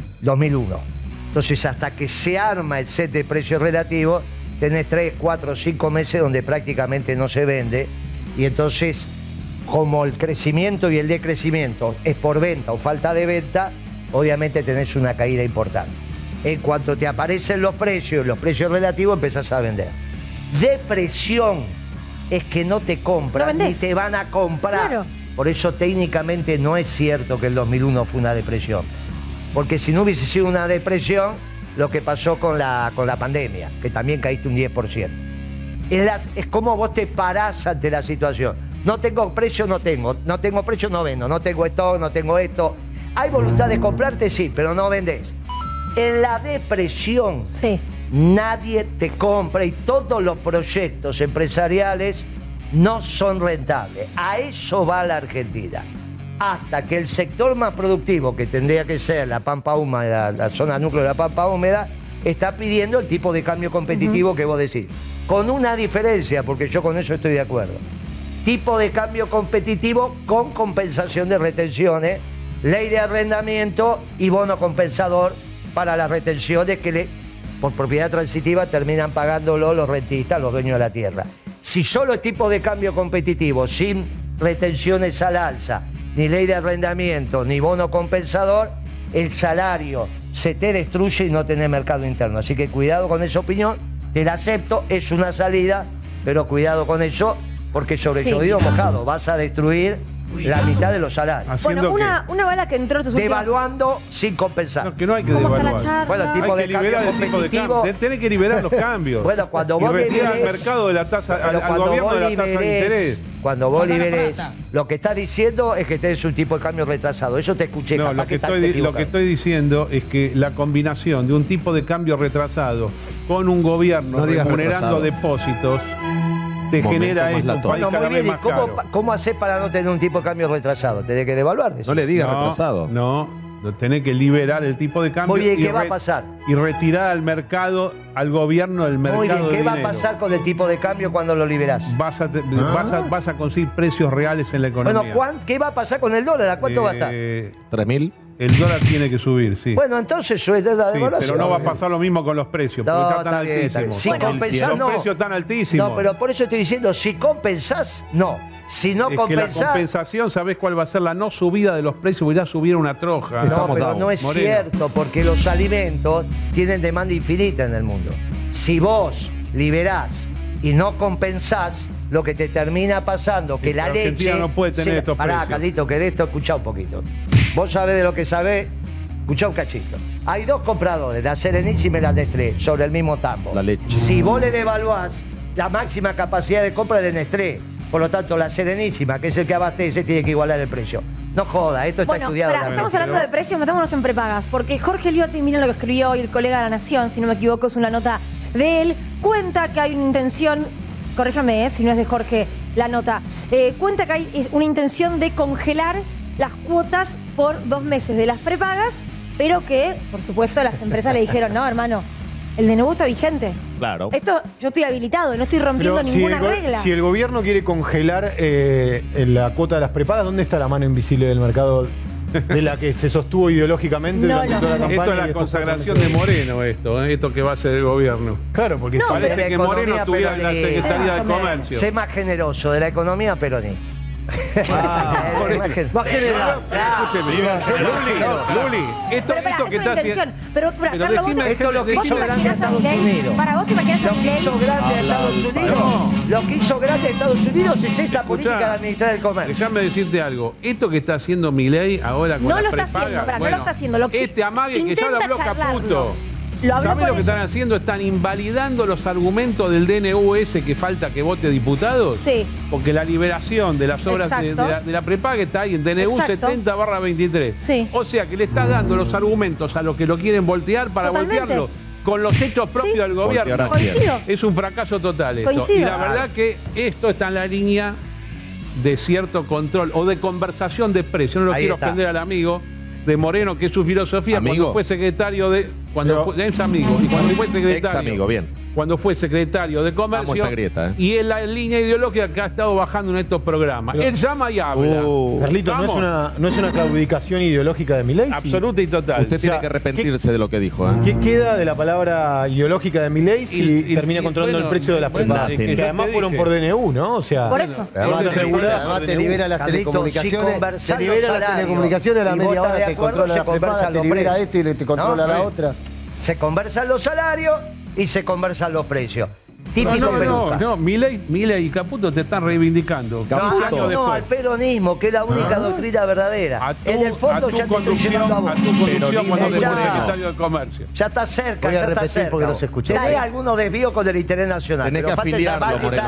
2001. Entonces, hasta que se arma el set de precios relativos, tenés 3, 4, 5 meses donde prácticamente no se vende. Y entonces, como el crecimiento y el decrecimiento es por venta o falta de venta, obviamente tenés una caída importante. En cuanto te aparecen los precios relativos, empezás a vender. Depresión es que no te compran ni te van a comprar. Claro. Por eso técnicamente no es cierto que el 2001 fue una depresión. Porque si no hubiese sido una depresión, lo que pasó con la pandemia, que también caíste un 10%. Es como vos te parás ante la situación. No tengo precio, no tengo. No tengo precio, no vendo. No tengo esto, no tengo esto. ¿Hay voluntad de comprarte? Sí, pero no vendés. En la depresión, nadie te compra y todos los proyectos empresariales no son rentables. A eso va la Argentina. Hasta que el sector más productivo, que tendría que ser la Pampa Húmeda, la zona núcleo de la Pampa Húmeda, está pidiendo el tipo de cambio competitivo que vos decís. Con una diferencia, porque yo con eso estoy de acuerdo. Tipo de cambio competitivo con compensación de retenciones, ley de arrendamiento y bono compensador para las retenciones que por propiedad transitiva terminan pagándolo los rentistas, los dueños de la tierra. Si solo es tipo de cambio competitivo, sin retenciones al alza, ni ley de arrendamiento, ni bono compensador, el salario se te destruye y no tenés mercado interno. Así que cuidado con esa opinión, te la acepto, es una salida, pero cuidado con eso, porque sobre llovido mojado vas a destruir la mitad de los salarios. Bueno, una bala que entró estos últimos... Devaluando sin compensar. No, que no hay que ¿Cómo está la devaluar. charla? Bueno, tipo Hay de que cambio liberar el tipo de competitivo. cambio. Tenés que liberar los cambios. Bueno, cuando vos y retirar al liberes- mercado de la tasa, Pero al gobierno de la tasa de interés. Cuando vos liberes, lo que estás diciendo es que tenés un tipo de cambio retrasado. Eso te escuché. No, capaz lo que estás estoy equivocado. diciendo es que la combinación de un tipo de cambio retrasado con un gobierno No digas remunerando retrasado. depósitos te genera esto, un país Bueno, cada muy vez bien. ¿Y más caro. cómo haces para no tener un tipo de cambio retrasado? Tenés que devaluar eso. No le digas retrasado. No, tenés que liberar el tipo de cambio. Muy bien, y ¿qué va a pasar? Y retirar al mercado, al gobierno del mercado Muy bien, ¿qué de va a dinero. pasar con el tipo de cambio cuando lo liberás? Vas a conseguir precios reales en la economía. Bueno, ¿qué va a pasar con el dólar? ¿A cuánto va a estar? 3.000. El dólar tiene que subir, sí. Bueno, entonces eso es de la Sí, devaluación. pero no va a pasar lo mismo con los precios, porque No, están tan está bien, está bien. altísimos. Si compensás, los no. precios están altísimos. No, pero por eso estoy diciendo, si compensás, no. Si no es que la compensás... compensación, ¿sabés cuál va a ser? La no subida de los precios, voy a subir una troja. No, pero no es Moreno. cierto, porque los alimentos tienen demanda infinita en el mundo. Si vos liberás y no compensás, lo que te termina pasando, que Es que la Argentina leche... no puede tener estos Pará, precios. Carlito, que de esto escuchá un poquito. Vos sabés de lo que sabés, escuchá un cachito. Hay dos compradores, la Serenísima y la Nestlé, sobre el mismo tambo. La leche. Si vos le devaluás, la máxima capacidad de compra es de Nestlé. Por lo tanto, la Serenísima, que es el que abastece, tiene que igualar el precio. No joda, esto está Bueno, estudiado. pará, estamos hablando de precios, metámonos en prepagas, porque Jorge Liotti, miren lo que escribió hoy el colega de La Nación, si no me equivoco, es una nota de él, cuenta que hay una intención, corríjame si no es de Jorge, la nota. Cuenta que hay una intención de congelar las cuotas por 2 meses de las prepagas, pero que, por supuesto, las empresas le dijeron, no, hermano, el DNU está vigente. Claro. Esto, yo estoy habilitado, no estoy rompiendo ninguna regla. Si el gobierno quiere congelar la cuota de las prepagas, ¿dónde está la mano invisible del mercado de la que se sostuvo ideológicamente durante toda la campaña? Esto es la consagración de Moreno, esto que va a hacer el gobierno. Claro, porque parece que Moreno estuviera en la Secretaría de Comercio. Sé más generoso, de la economía peronista. Más general. Luli, esto que está haciendo. Pero Carlos, vos te imaginás a Milei. Para vos te imaginás a Milei. Lo que hizo grande a Estados Unidos. Lo que hizo grande a Estados Unidos es esta política de administrar el comercio. Déjame decirte algo. Esto que está haciendo Milei ahora con la prepaga. No lo está haciendo. Este amague que ya lo habló Caputo. ¿Sabés lo que están haciendo? Están invalidando los argumentos del DNU ese que falta que vote diputados. Sí. Porque la liberación de las obras de la prepaga está ahí en DNU 70/23. Sí. O sea que le está dando los argumentos a los que lo quieren voltear para voltearlo con los hechos propios del gobierno. Coincido. Es un fracaso total esto. Coincido. Y la verdad que esto está en la línea de cierto control o de conversación de precios. No lo quiero ofender al amigo de Moreno, que es su filosofía. Cuando fue secretario de... es amigo. Y cuando fue secretario... Ex amigo, bien. Cuando fue secretario de Comercio... Esta grieta, Y es la línea ideológica que ha estado bajando en estos programas. Él llama y habla. Carlito, ¿no es una claudicación ideológica de Milei? Absoluta y total. Usted tiene que arrepentirse de lo que dijo. ¿Qué queda de la palabra ideológica de Milei si termina controlando el precio de las prepagas? Que además fueron por DNU, ¿no? O sea, por eso. Además te libera las telecomunicaciones. Te libera las telecomunicaciones a la media hora, te controla la prepaga, te libera esto y te controla la otra. Se conversan los salarios y se conversan los precios. Típico peluca. No, Milei y Caputo te están reivindicando. No, al peronismo, que es la única doctrina verdadera. En el fondo ya te estoy llevando a vos. A tu conducción cuando te fue secretario de Comercio. Ya está cerca, Voy a ya está repetir cerca. porque no se escuchó. Tenés algunos desvíos con el interés nacional. Tenés que afiliarlo, Moreno.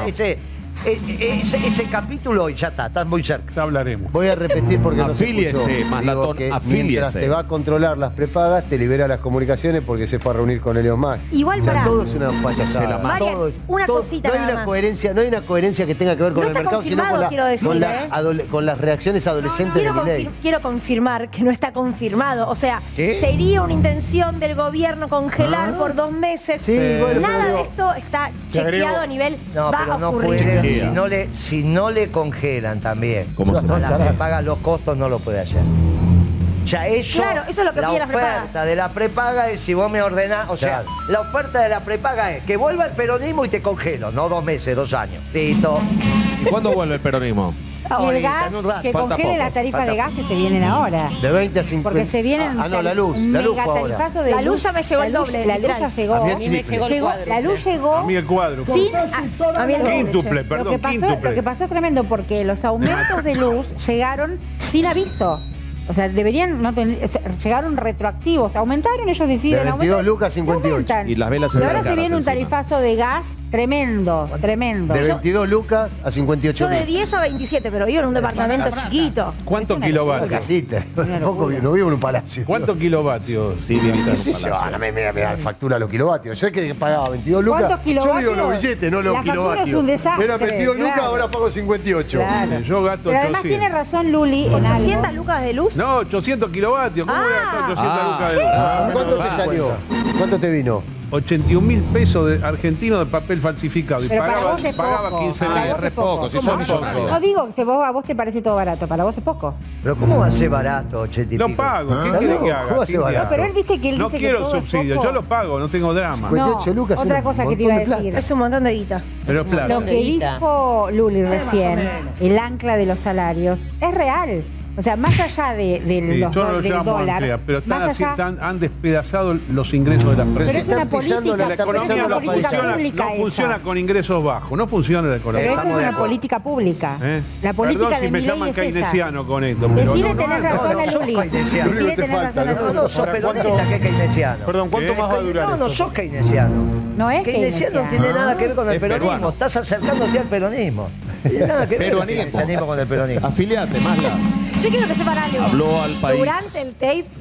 Ese capítulo y ya está, estás muy cerca. Ya hablaremos. Voy a repetir porque no se escuchó. Afíliese, Maslatón, Mientras afíliese. te va a controlar las prepagas, te libera las comunicaciones porque se fue a reunir con Elon Musk. Igual para para... todo es una payasada. Marian, una cosita no hay nada una más. coherencia, no hay una coherencia que tenga que ver con No el está mercado, sino confirmado, con las reacciones adolescentes de Milei. Quiero confirmar que no está confirmado. O sea, ¿qué? sería una intención del gobierno congelar por 2 meses. Sí, bueno, nada pero de esto está chequeado a nivel No, va pero a no ocurrir. puede, si no le congelan también. ¿Cómo se llama? Las prepagas, los costos no lo puede hacer. Ya eso, Claro, eso es lo que la piden las prepagas. oferta de la prepaga es si vos me ordenás, o sea, la oferta de la prepaga es que vuelva el peronismo y te congelo, no 2 meses, 2 años. Listo. ¿Y cuándo vuelve el peronismo? Y el gas, que congele las tarifas de gas que se vienen ahora. De 20 a 50. Porque se vienen no, la luz. un La luz mega fue ahora. tarifazo de La luz ya me llegó el doble, La luz ya literal. llegó. A mí me llegó el cuádruple. La luz llegó A mí el cuadro. sin... A mí el doble, Quíntuple, che. perdón, Lo quíntuple. que pasó es tremendo porque los aumentos de luz llegaron sin aviso. O sea, deberían no llegaron retroactivos. Aumentaron, ellos deciden De 22 lucas, 58. aumentan. Y las velas Y están ahora se caras viene un encima. tarifazo de gas tremendo, tremendo. De 22 lucas a 58 Yo de 10 a 27, pero vivo en un departamento chiquito. ¿Cuántos kilovatios? casita. Tampoco no vivo en un palacio. ¿Cuántos kilovatios? Sí, vivís en un Sí, palacio. mira, factura los kilovatios. Yo que pagaba 22 lucas. ¿Cuántos kilovatios? Yo digo los billetes, no los La factura kilovatios. es un desastre, Era 22 lucas, claro. ahora pago 58. Claro. Yo gasto Pero además 800. tiene razón Luli en algo. 800 lucas de luz. No, 800 kilovatios. ¿Cómo voy a gastar 800 lucas de luz? ¿Cuánto te salió? ¿Cuánto te vino? 81.000 pesos de argentino de papel falsificado. Y Pero para pagaba, vos es pagaba poco. 15 Para días. vos es poco. si son millonarios. No digo que a vos te parece todo barato, para vos es poco. Pero ¿cómo va a ser barato, 80 y Lo pico? pago. ¿Qué Ah, quiere no, que haga? ¿cómo hace Cintia? barato? Pero él viste que él No dice que quiero todo es subsidio. poco. Yo lo pago, no tengo drama. 58 lucas, otra un cosa que te montón iba a de plata. decir. Es un montón de guita. Pero es plata. Lo que dijo Luli recién, el ancla de los salarios, es real. O sea, más allá de Sí, los yo no lo del llamo dólar, ancla, pero más allá, han despedazado los ingresos de las pero empresas. es una están pisando política, la- La economía pero es no una política funciona, pública no funciona esa. con ingresos bajos. No funciona la economía. Pero eso es Estamos de una acuerdo. política pública. ¿Eh? La política Perdón de si me Milei llaman es esa. keynesiano con esto. pero Decile no, tenés no, razón no, a sos Luli. keynesiano. Decile Te tenés falta, razón a ¿no? Luli. No, sos peronista, que es keynesiano. Perdón, ¿cuánto más va a durar No, no esto? sos keynesiano. No es Keynesiano no keynesiano. tiene nada que ver con el Es peronismo. peruano. Estás acercándote al peronismo. No tiene nada que ver el Peronismo. keynesianismo con el peronismo. Afiliate, Masla. Yo quiero que sepan algo. Habló al país. Durante el tape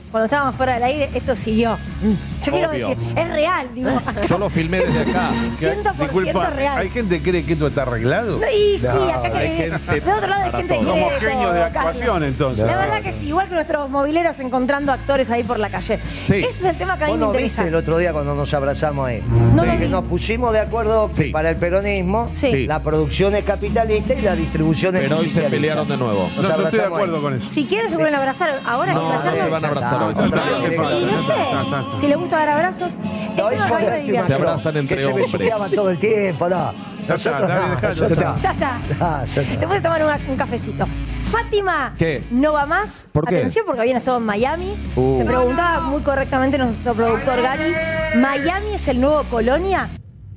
cuando estábamos fuera del aire, esto siguió. Yo quiero Obvio. decir, es real, digo. Yo lo filmé desde acá. 100% Disculpa, real. ¿hay gente que cree que esto está arreglado? Y sí, acá hay que gente de otro lado hay gente que cree Somos de genios todo, de actuación, Carlos. entonces. La verdad que sí, igual que nuestros mobileros encontrando actores ahí por la calle. Sí. Este es el tema que a mí ¿Vos me no interesa. viste el otro día cuando nos abrazamos ahí? No lo que vi. nos pusimos de acuerdo que Sí. para el peronismo Sí. la producción es capitalista y la distribución es Pero hoy se capitalista. pelearon de nuevo. No, yo estoy de abrazamos acuerdo ahí. con eso. Si quieren se vuelven a abrazar. Ahora hay que No, no abrazarnos. se van a abrazar hoy. Y no sé si les gusta dar abrazos. El No, tema eso que a mí me es divierte. Se abrazan entre que se hombres. besuqueaban todo el tiempo, no. Nosotros David, no, dejalo, ya está. Ya está. Ya está. Después de tomar un cafecito. Fátima ¿Qué? no va más. ¿Por qué? Atención, porque habían estado en Miami. Se preguntaba muy correctamente nuestro productor Gaby. ¿Miami es el nuevo Colonia?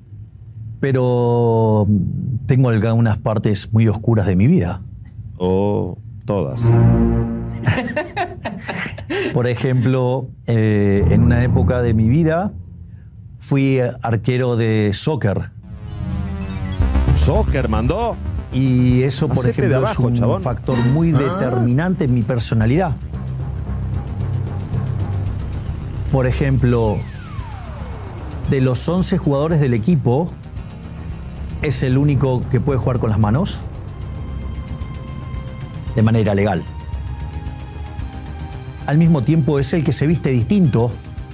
Pero tengo algunas partes muy oscuras de mi vida. O todas. Por ejemplo, en una época de mi vida fui arquero de soccer. ¿Soccer mandó? Y eso, por Hacete de ejemplo, abajo, es un chabón. factor muy determinante en mi personalidad. Por ejemplo, de los 11 jugadores del equipo, es el único que puede jugar con las manos de manera legal. Al mismo tiempo es el que se viste distinto.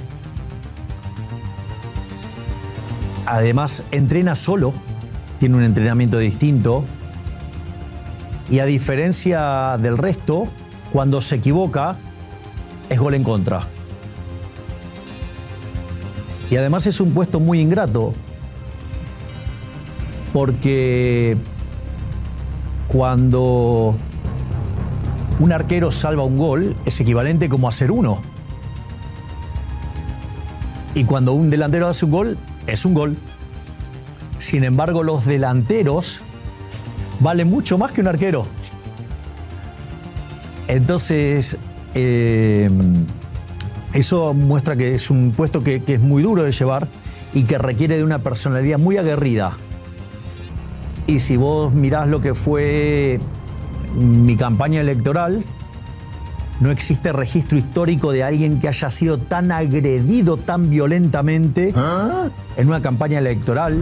Además, entrena solo, tiene un entrenamiento distinto. Y a diferencia del resto, cuando se equivoca, es gol en contra. Y además es un puesto muy ingrato, porque cuando un arquero salva un gol, es equivalente como a hacer uno. Y cuando un delantero hace un gol, es un gol. Sin embargo, los delanteros valen mucho más que un arquero. Entonces, eso muestra que es un puesto que es muy duro de llevar y que requiere de una personalidad muy aguerrida. Y si vos mirás lo que fue mi campaña electoral, no existe registro histórico de alguien que haya sido tan agredido tan violentamente en una campaña electoral.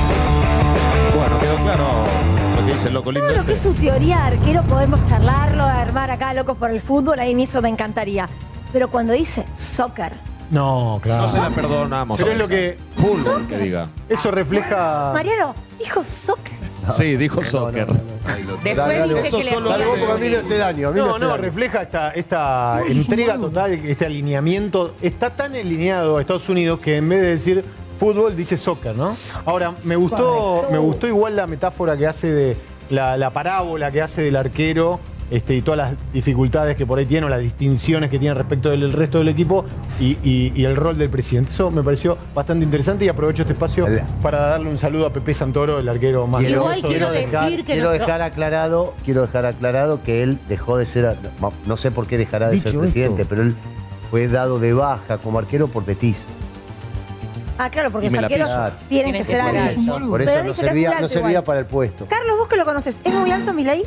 Bueno, quedó claro lo que dice el loco lindo. Todo lo que es su teoría de arquero podemos charlarlo, armar acá locos por el fútbol, ahí eso me encantaría. Pero cuando dice soccer, No, claro. No se la perdonamos. Pero es lo que. Fútbol, que diga. Eso refleja. Mariano, dijo soccer. Sí, dijo soccer. Después dice Eso que le solo hacía- hace- A mí le hace daño. A mí le No, hace no, daño. refleja esta entrega total, este alineamiento. Está tan alineado a Estados Unidos que en vez de decir fútbol dice soccer, ¿no? Ahora, me gustó igual la metáfora que hace de la parábola que hace del arquero y todas las dificultades que por ahí tiene o las distinciones que tiene respecto del resto del equipo y el rol del presidente. Eso me pareció bastante interesante y aprovecho este espacio para darle un saludo a Pepe Santoro, el arquero más Igual grosso. quiero decir que Quiero nuestro- dejar aclarado que él dejó de ser, no sé por qué dejará de Dicho ser presidente, esto. pero él fue dado de baja como arquero por Betis. Ah, claro, porque Y los me la arqueros pisar. tienen que ser Por altos. eso, por Pero eso no dice que es muy servía, alto no servía igual. para el puesto. Carlos, vos que lo conoces, ¿es muy alto Milei?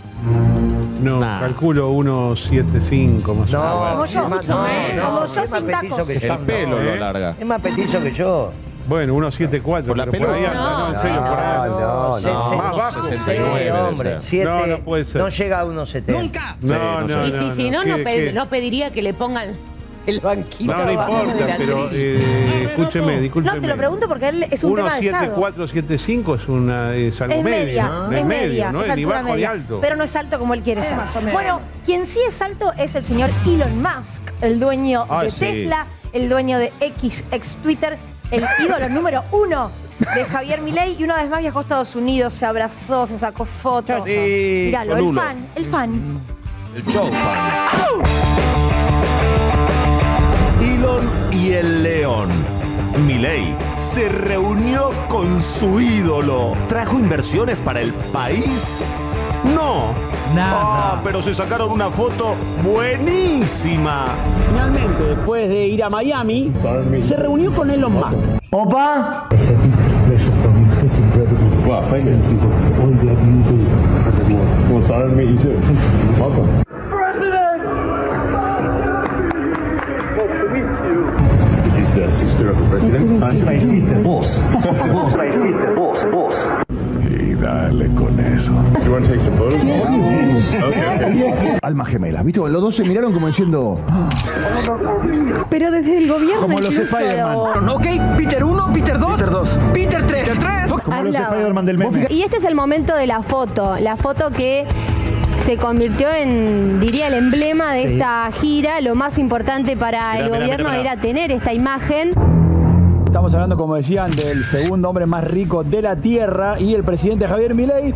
No, calculo 1,75 más o menos. Como yo, Como como yo es más sin petizo tacos. que El yo. pelo lo larga. Es más petizo que yo. Bueno, 1,74. ¿Por la pero por ahí peluca? anda, no, en serio, por ahí anda. No, Más bajo. 69 debe hombre, ser. 7. No, no puede ser. No llega a 1,70. No, Y si no, no ¿Qué? no pediría que le pongan el banquito. No, no abajo importa, de la pero tril. escúcheme, No, discúlpeme. te lo pregunto porque él es un tema de Estado. 1,74, 75 es algo Es medio. media, ¿no? es Es medio, media, no es es ni altura bajo ni media. alto. Pero no es alto como él quiere ser. Bueno, quien sí es alto es el señor Elon Musk, el dueño Ay, de sí. Tesla, el dueño de X, ex Twitter, el ídolo número 1 de Javier Milei. Y una vez más viajó a Estados Unidos, se abrazó, se sacó fotos. Sí, Míralo, el Cholulo. fan, el fan. El show fan. Elon y el león. Milei se reunió con su ídolo. ¿Trajo inversiones para el país? No. Nada. Pero se sacaron una foto buenísima. Finalmente, después de ir a Miami, se reunió con Elon Musk. ¡Opa! presidente. Traiciste vos. Vos traiciste vos. Y dale con eso. Alma gemela, ¿viste? Los dos se miraron como diciendo... Pero desde el gobierno Como los incluso Spider-Man. Ok, Peter 1, Peter 2, Peter 3. Como los Hablaba. Spider-Man del meme. Y este es el momento de la foto que se convirtió en, diría, el emblema de esta gira. Lo más importante para el gobierno era tener esta imagen. Estamos hablando, como decían, del segundo hombre más rico de la Tierra y el presidente Javier Milei.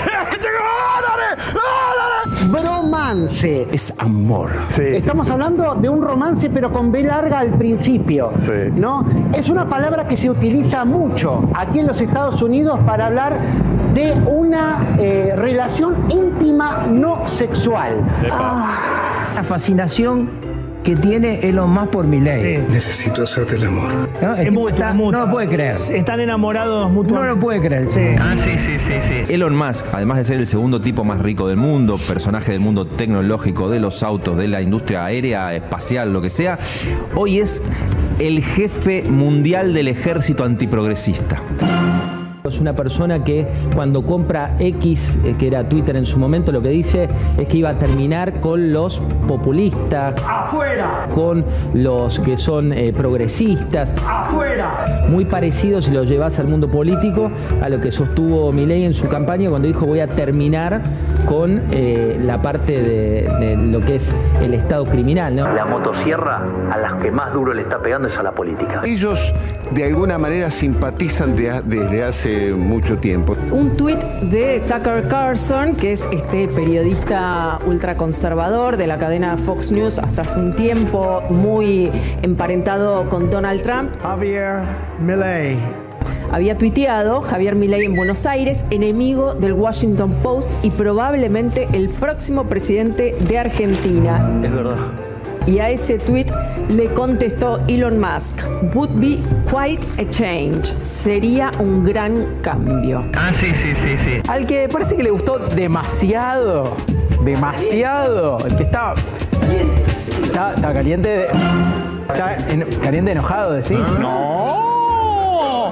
Bromance. Es amor. Estamos hablando de un romance, pero con B larga al principio. ¿No? Es una palabra que se utiliza mucho aquí en los Estados Unidos para hablar de una relación íntima no sexual. La fascinación que tiene Elon Musk por Milei. Necesito hacerte el amor. ¿No? El tipo no lo puede creer. Están enamorados mutuamente. No lo puede creer. Sí. Elon Musk, además de ser el segundo tipo más rico del mundo, personaje del mundo tecnológico, de los autos, de la industria aérea, espacial, lo que sea, hoy es el jefe mundial del ejército antiprogresista. Es una persona que cuando compra X, que era Twitter en su momento, lo que dice es que iba a terminar con los populistas, ¡afuera! Con los que son progresistas, ¡afuera! Muy parecido, si lo llevas al mundo político, a lo que sostuvo Milei en su campaña cuando dijo voy a terminar con la parte de lo que es el Estado criminal, ¿no? La motosierra a las que más duro le está pegando es a la política. Ellos de alguna manera simpatizan desde hace mucho tiempo. Un tuit de Tucker Carlson, que es este periodista ultraconservador de la cadena Fox News hasta hace un tiempo, muy emparentado con Donald Trump. Javier Milei. Había tuiteado Javier Milei en Buenos Aires, enemigo del Washington Post y probablemente el próximo presidente de Argentina. Es verdad. Y a ese tuit le contestó Elon Musk, would be quite a change. Sería un gran cambio. Sí. Al que parece que le gustó demasiado. El que estaba caliente. Caliente enojado, ¿decís? ¡No!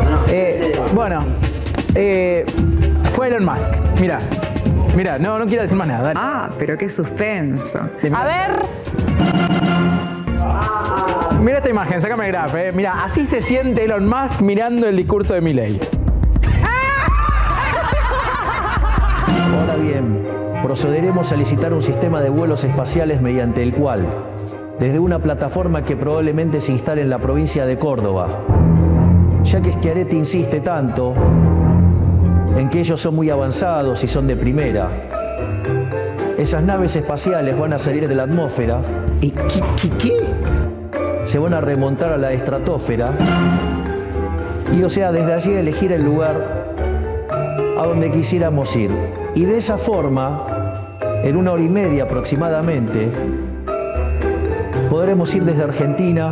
Fue Elon Musk. Mira, no quiero decir más nada. Dale. Pero qué suspenso. A ver. Mira esta imagen, sácame el graf, Mira, así se siente Elon Musk mirando el discurso de Milei. Ahora bien, procederemos a licitar un sistema de vuelos espaciales mediante el cual, desde una plataforma que probablemente se instale en la provincia de Córdoba, ya que Schiaretti insiste tanto en que ellos son muy avanzados y son de primera. Esas naves espaciales van a salir de la atmósfera y ¿qué? Se van a remontar a la estratosfera y, o sea, desde allí elegir el lugar a donde quisiéramos ir. Y de esa forma, en 1 hora y media aproximadamente, podremos ir desde Argentina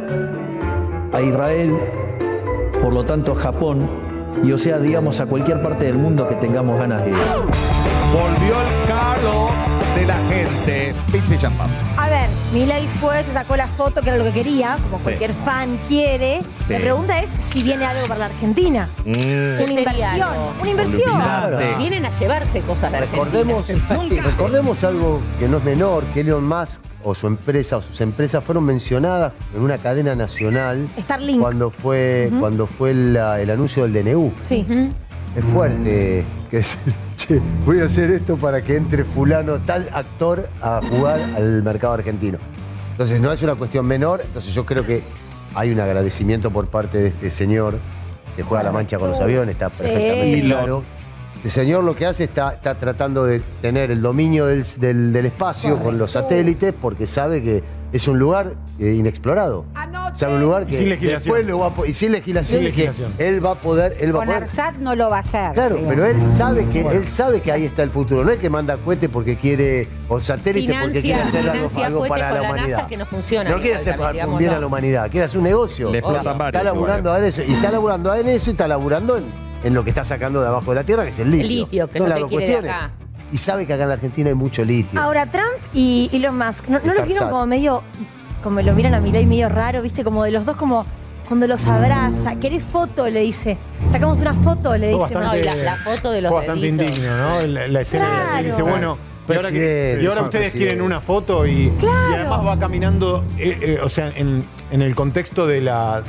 a Israel, por lo tanto Japón, y, o sea, digamos, a cualquier parte del mundo que tengamos ganas de ir. Volvió el Carlos de la gente. Pizza y champán. A ver, Milei fue, se sacó la foto, que era lo que quería, como cualquier fan quiere. Sí. La pregunta es si viene algo para la Argentina. Una inversión. Una inversión. Vienen a llevarse cosas de Argentina. Recordemos algo que no es menor, que Elon Musk o su empresa o sus empresas fueron mencionadas en una cadena nacional Starlink. cuando fue el anuncio del DNU. Sí. Es fuerte que decir, che, voy a hacer esto para que entre fulano, tal actor, a jugar al mercado argentino. Entonces no es una cuestión menor, entonces yo creo que hay un agradecimiento por parte de este señor que juega a la mancha con los aviones, está perfectamente claro. El señor lo que hace está tratando de tener el dominio del espacio con los satélites porque sabe que es un lugar inexplorado. Sabe un lugar que sin legislación. Después lo va y sin legislación, él va a poder. Con ARSAT no lo va a hacer. Claro, digamos. pero él sabe que ahí está el futuro. No es que manda cohetes porque quiere, o satélite porque quiere hacer algo para la humanidad. NASA que no funciona. No quiere hacer un bien a la humanidad, quiere hacer un negocio. Le explotan varios. Está laburando en eso. Y está laburando en eso y está laburando en lo que está sacando de abajo de la tierra, que es el litio. El litio, que son no las te dos quiere de cuestiones. acá. Y sabe que acá en la Argentina hay mucho litio. Ahora, Trump y Elon Musk, ¿no lo vieron Tarzán. como medio, como lo miran a Milei medio raro, viste? Como de los dos como cuando los abraza. ¿Querés foto? Le dice. Sacamos una foto, le dice. La foto de los Fue bastante deditos. indigno, ¿no? La escena Claro. que dice, bueno, y ahora ustedes quieren una foto y además va caminando, o sea, en el contexto de la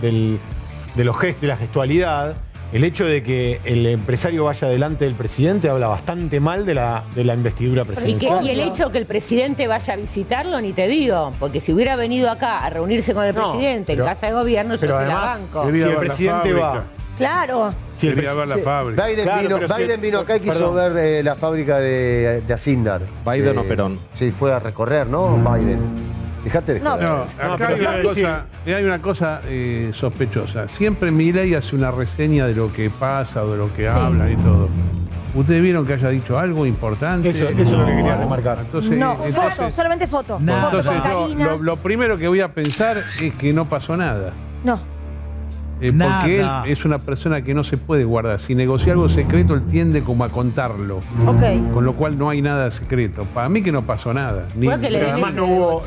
gestualidad. El hecho de que el empresario vaya delante del presidente habla bastante mal de la investidura presidencial. Y el hecho de que el presidente vaya a visitarlo, ni te digo, porque si hubiera venido acá a reunirse con el presidente en casa de gobierno, yo te la banco. Si el presidente va... Claro. Si el Quería ver la fábrica. Biden vino acá y quiso ver la fábrica de Asindar. ¿Biden o Perón? Sí, fue a recorrer, ¿no? Biden. Dejate de joder. Acá hay una cosa sospechosa. Siempre Milei hace una reseña de lo que pasa o de lo que hablan y todo. ¿Ustedes vieron que haya dicho algo importante? Eso es lo que quería remarcar. Entonces, Foto, solamente foto. No. Foto Entonces, con Karina. lo primero que voy a pensar es que no pasó nada. No. Porque él es una persona que no se puede guardar. Si negocia algo secreto, él tiende como a contarlo. Ok. Con lo cual no hay nada secreto. Para mí que no pasó nada. Pero además no hubo...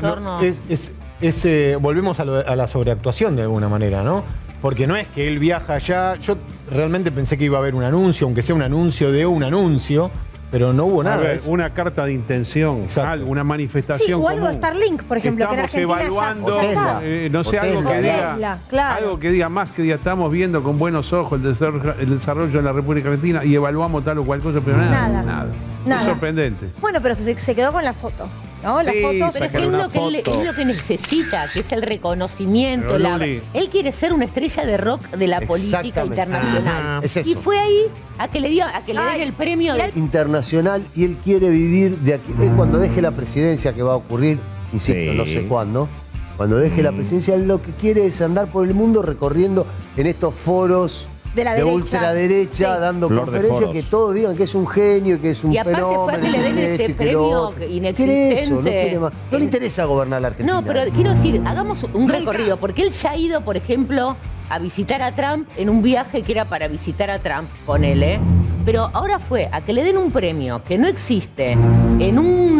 volvemos a la sobreactuación de alguna manera, ¿no? Porque no es que él viaja allá. Yo realmente pensé que iba a haber un anuncio, aunque sea un anuncio de un anuncio, pero no hubo nada. A ver, una carta de intención, algo, una manifestación. Sí, o algo de común. Starlink, por ejemplo, que en Estamos Argentina evaluando, ya no sé, algo que diga, claro. algo que diga más que diga, estamos viendo con buenos ojos el desarrollo en la República Argentina y evaluamos tal o cual cosa, pero nada. Es sorprendente. Bueno, pero se quedó con la foto, ¿no? La foto, pero es que es lo que necesita, que es el reconocimiento. Él quiere ser una estrella de rock de la política internacional. Es eso. Y fue ahí a que le den el premio internacional, y él quiere vivir de aquí. Él cuando deje la presidencia, que va a ocurrir, insisto, no sé cuándo, cuando deje la presidencia, él lo que quiere es andar por el mundo recorriendo en estos foros de ultraderecha, dando conferencias que todos digan que es un genio, que es un fenómeno. Y aparte fue a que le den ese premio inexistente. No le interesa gobernar la Argentina. No, pero quiero decir, hagamos un recorrido, porque él ya ha ido, por ejemplo, a visitar a Trump en un viaje que era para visitar a Trump, ponele. Pero ahora fue a que le den un premio que no existe en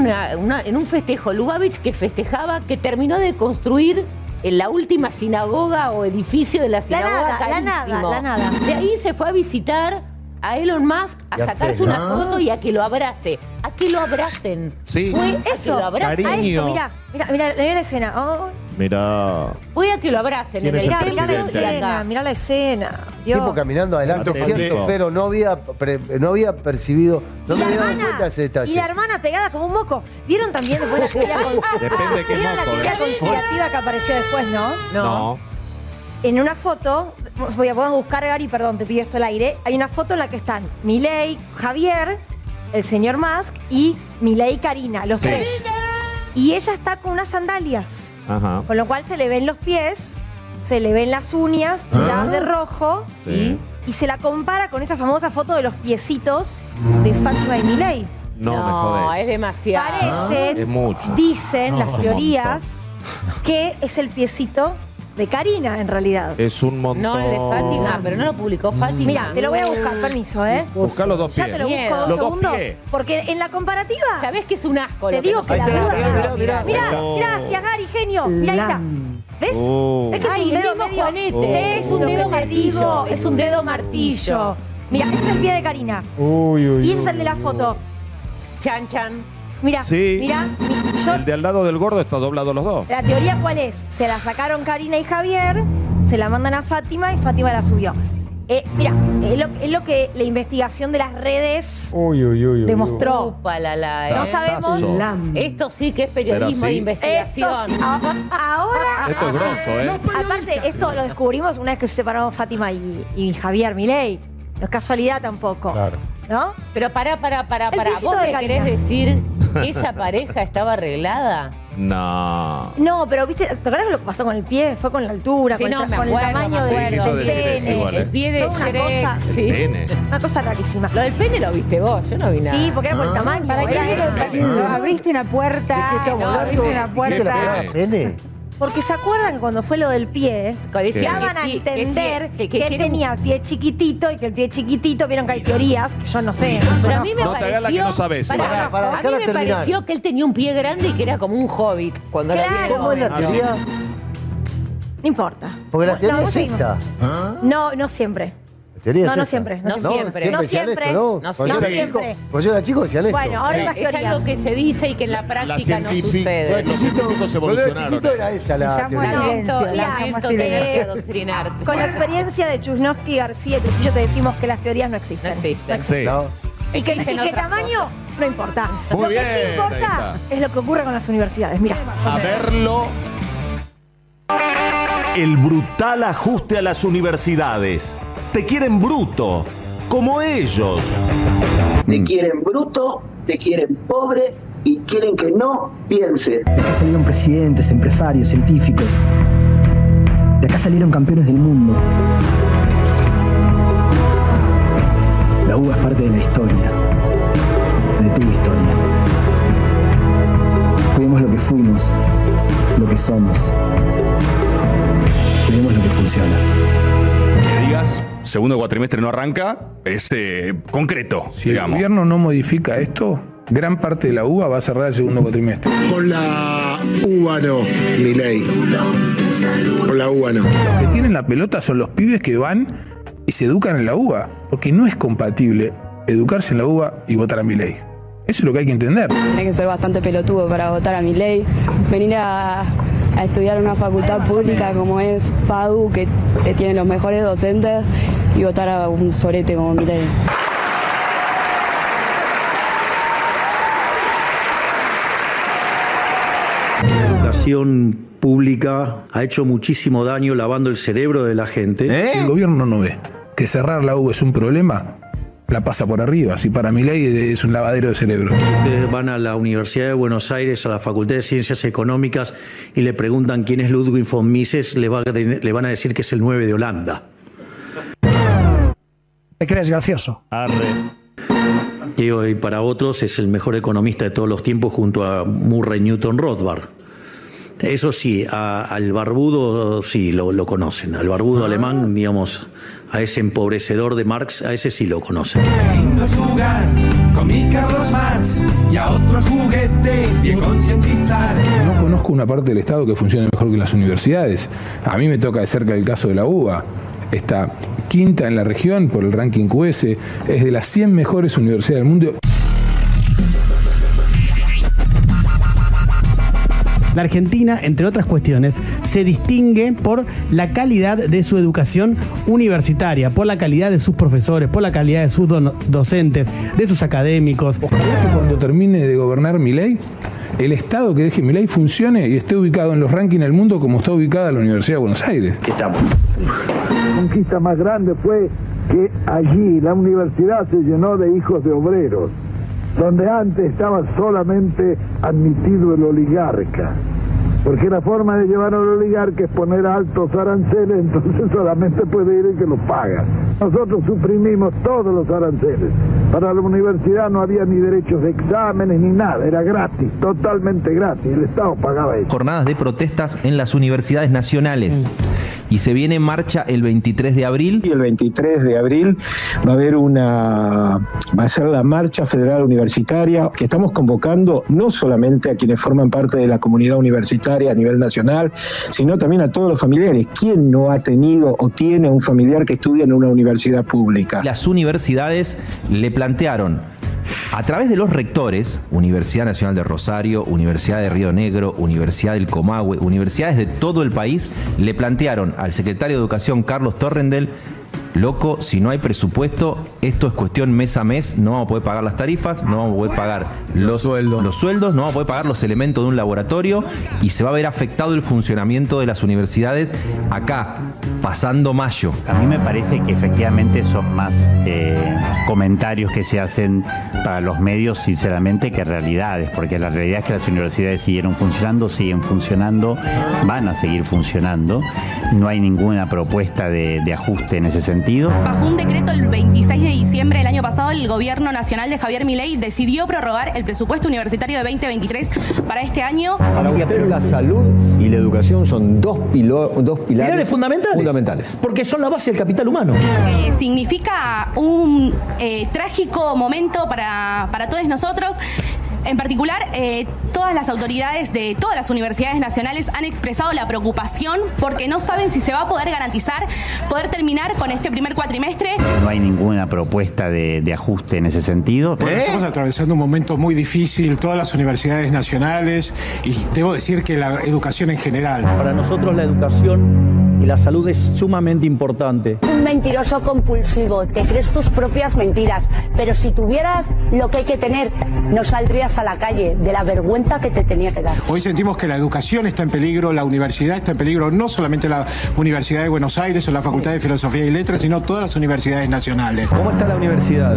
un festejo Lubavitch que festejaba que terminó de construir en la última sinagoga o edificio de la sinagoga carísimo. La nada. De ahí se fue a visitar a Elon Musk a sacarse una foto y a que lo abrace. A que lo abracen. Sí. Fue a que lo abracen. A esto, mirá la escena. Oh. Mirá. Fue a que lo abracen. ¿Quién es el presidente? Mirá la escena. Dios. Tipo caminando adelante, cierto, pero no había percibido, no me había dado cuenta de ese detalle. Y la hermana pegada como un moco. ¿Vieron también después la teoría Depende de qué ¿vieron la moco, teoría conspirativa que apareció después, no? No. En una foto, podemos buscar, Gary, perdón, te pido esto al aire. Hay una foto en la que están Milei, Javier, el señor Musk y Milei y Karina, los tres. Y ella está con unas sandalias. Ajá. Con lo cual se le ven los pies, se le ven las uñas pintadas de rojo. Sí. Y se la compara con esa famosa foto de los piecitos de Fátima y Milei. No, me jodés. Es demasiado. Parecen, Es mucho. dicen las es un teorías, que es el piecito de Karina, en realidad. Es un montón. No, el de Fátima, pero no lo publicó Fátima. Mira, te lo voy a buscar, permiso, ¿eh? Buscá los dos Ya pies. te lo busco Los 2 dos segundos. pies. Porque en la comparativa. ¿Sabés que es un asco? Te digo que la duda. mirá. Gracias, Gary, genio. Mirá, ahí está. ¿Ves? ¿Ves que es un dedo mismo medio? Juanete. Es un dedo martillo. Es un dedo martillo. Mira, este es el pie de Karina. Y ese es el de la foto. Chan, chan. Mira, Sí. mira. El de al lado del gordo está doblado los dos. La teoría, ¿cuál es? Se la sacaron Karina y Javier, se la mandan a Fátima y Fátima la subió. Mira, es lo que la investigación de las redes demostró. No sabemos. Esto sí que es periodismo de investigación. Esto sí. Ahora. Esto es grosso, ¿eh? Aparte, esto lo descubrimos una vez que se separaron Fátima y Javier Milei. No es casualidad tampoco. Claro. ¿No? Pero pará. piecito ¿Vos de me Karina. querés decir que esa pareja estaba arreglada? No. No, pero viste, ¿te acuerdas lo que pasó con el pie? Fue con la altura, Sí, con, no, me con el acuerdo, tamaño me del acuerdo. Quiso decir eso pene. igual, ¿eh? El pie de Fue una Shrek. cosa, Sí. Pene. Una cosa rarísima. Lo del pene lo viste vos, yo no vi nada. Sí, porque era por el tamaño. ¿Para qué abriste una puerta? Abriste una puerta. ¿Pene? Porque se acuerdan que cuando fue lo del pie, Decían daban a que sí, entender que que quiere- tenía pie chiquitito y que el pie chiquitito, vieron que hay teorías, que yo no sé. Pero a mí me No te hagas la que pareció. no sabes. Pará, Para a mí dejarla me terminar. pareció que él tenía un pie grande y que era como un hobbit cuando Claro. lo vi. ¿Cómo es la teoría? No importa. Porque la teoría es seguimos. esta. No siempre. No siempre. No siempre. Pues yo era chico decían esto. Bueno, ahora las Es teorías. algo que se dice y que en la práctica no sucede. Los científicos evolucionaron. Cuando era esa la teoría. Lamento tener que adoctrinarte. Con la experiencia de Chusnovsky, García y Trujillo te decimos que las teorías no existen. Sí. Y que Existen otras tamaño no importa. Muy Lo que bien, sí importa ahí es lo que ocurre con las universidades. Mira. A verlo. El brutal ajuste a las universidades. Te quieren bruto, como ellos. Te quieren bruto, te quieren pobre y quieren que no pienses. De acá salieron presidentes, empresarios, científicos. De acá salieron campeones del mundo. La UBA es parte de la historia, de tu historia. Cuidemos lo que fuimos, lo que somos. Cuidemos lo que funciona. Que digas, segundo cuatrimestre no arranca, es concreto, Si digamos. el gobierno no modifica esto, gran parte de la UBA va a cerrar el segundo cuatrimestre. Con la UBA no, Milei. Con la UBA no. Los que tienen la pelota son los pibes que van y se educan en la UBA, porque no es compatible educarse en la UBA y votar a Milei. Eso es lo que hay que entender. Tenés que ser bastante pelotudo para votar a Milei, venir a estudiar en una facultad pública como es FADU, que tiene los mejores docentes, y votar a un sorete como Milei. La educación pública ha hecho muchísimo daño lavando el cerebro de la gente. Si el gobierno no ve que cerrar la UBA es un problema, la pasa por arriba. Si para Milei es un lavadero de cerebro. Ustedes van a la Universidad de Buenos Aires, a la Facultad de Ciencias Económicas, y le preguntan quién es Ludwig von Mises, le van a decir que es el 9 de Holanda. ¿Te crees gracioso? Y hoy para otros es el mejor economista de todos los tiempos junto a Murray Newton Rothbard. Eso sí, al barbudo sí lo conocen. Al barbudo alemán, digamos, a ese empobrecedor de Marx, a ese sí lo conocen. Lindo es jugar con mi Carlos Marx y a otros juguetes bien concientizar. No conozco una parte del Estado que funcione mejor que las universidades. A mí me toca de cerca el caso de la UBA. Está quinta en la región por el ranking QS. Es de las 100 mejores universidades del mundo. La Argentina, entre otras cuestiones, se distingue por la calidad de su educación universitaria, por la calidad de sus profesores, por la calidad de sus docentes, de sus académicos. Ojalá que cuando termine de gobernar Milei, el Estado que deje Milei funcione y esté ubicado en los rankings del mundo como está ubicada la Universidad de Buenos Aires. La conquista más grande fue que allí la universidad se llenó de hijos de obreros, donde antes estaba solamente admitido el oligarca. Porque la forma de llevar al oligarca es poner altos aranceles, entonces solamente puede ir el que los paga. Nosotros suprimimos todos los aranceles. Para la universidad no había ni derechos de exámenes ni nada, era gratis, totalmente gratis, el Estado pagaba eso. Jornadas de protestas en las universidades nacionales. Y se viene en marcha el 23 de abril. Y el 23 de abril va a ser la Marcha Federal Universitaria, que estamos convocando no solamente a quienes forman parte de la comunidad universitaria a nivel nacional, sino también a todos los familiares. ¿Quién no ha tenido o tiene un familiar que estudia en una universidad pública? Las universidades le plantearon, a través de los rectores, Universidad Nacional de Rosario, Universidad de Río Negro, Universidad del Comahue, universidades de todo el país, le plantearon al secretario de Educación, Carlos Torrendel, loco, si no hay presupuesto, esto es cuestión mes a mes, no vamos a poder pagar las tarifas, no vamos a poder pagar los sueldos, no vamos a poder pagar los elementos de un laboratorio y se va a ver afectado el funcionamiento de las universidades acá, pasando mayo. A mí me parece que efectivamente son más comentarios que se hacen para los medios, sinceramente, que realidades, porque la realidad es que las universidades siguen funcionando, van a seguir funcionando, no hay ninguna propuesta de ajuste en ese sentido. Bajo un decreto el 26 de diciembre del año pasado, el gobierno nacional de Javier Milei decidió prorrogar el presupuesto universitario de 2023 para este año. Para usted la salud y la educación son dos pilares fundamentales. Porque son la base del capital humano. Que significa un trágico momento para todos nosotros. En particular, todas las autoridades de todas las universidades nacionales han expresado la preocupación porque no saben si se va a poder garantizar poder terminar con este primer cuatrimestre. No hay ninguna propuesta de ajuste en ese sentido. Bueno, estamos atravesando un momento muy difícil, todas las universidades nacionales, y debo decir que la educación en general. Para nosotros la educación y la salud es sumamente importante. Un mentiroso compulsivo, te crees tus propias mentiras, pero si tuvieras lo que hay que tener, no saldrías a la calle de la vergüenza que te tenía que dar. Hoy sentimos que la educación está en peligro, la universidad está en peligro, no solamente la Universidad de Buenos Aires o la Facultad de Filosofía y Letras, sino todas las universidades nacionales. ¿Cómo está la universidad?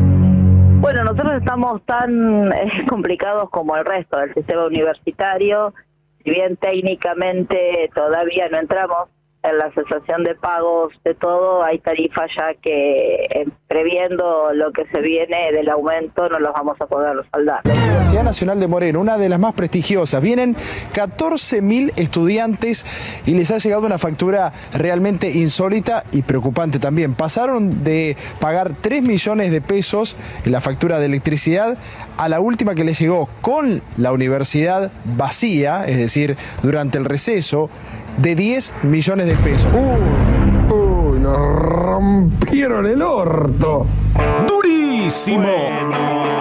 Bueno, nosotros estamos tan complicados como el resto del sistema universitario. Si bien técnicamente todavía no entramos en la cesación de pagos de todo, hay tarifas ya que previendo lo que se viene del aumento no los vamos a poder saldar. La Universidad Nacional de Moreno, una de las más prestigiosas, vienen 14.000 estudiantes y les ha llegado una factura realmente insólita y preocupante también. Pasaron de pagar 3 millones de pesos en la factura de electricidad a la última que les llegó con la universidad vacía, es decir, durante el receso, de 10 millones de pesos. Uy, nos rompieron el orto. ¡Durísimo! Bueno,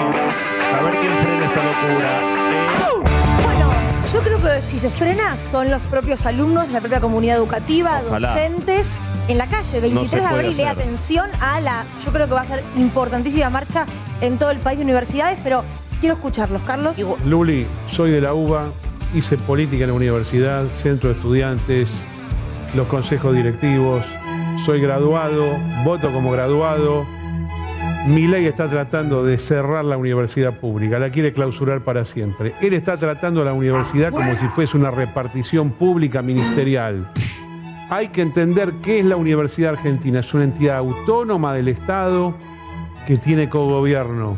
a ver quién frena esta locura. Bueno, yo creo que si se frena son los propios alumnos, la propia comunidad educativa, Ojalá. docentes, en la calle, 23 de abril, y atención a la, yo creo que va a ser importantísima marcha en todo el país de universidades, pero quiero escucharlos, Carlos. Luli, soy de la UBA, hice política en la universidad, centro de estudiantes, los consejos directivos, soy graduado, voto como graduado. Milei está tratando de cerrar la universidad pública, la quiere clausurar para siempre. Él está tratando a la universidad como si fuese una repartición pública ministerial. Hay que entender qué es la Universidad Argentina. Es una entidad autónoma del Estado que tiene cogobierno.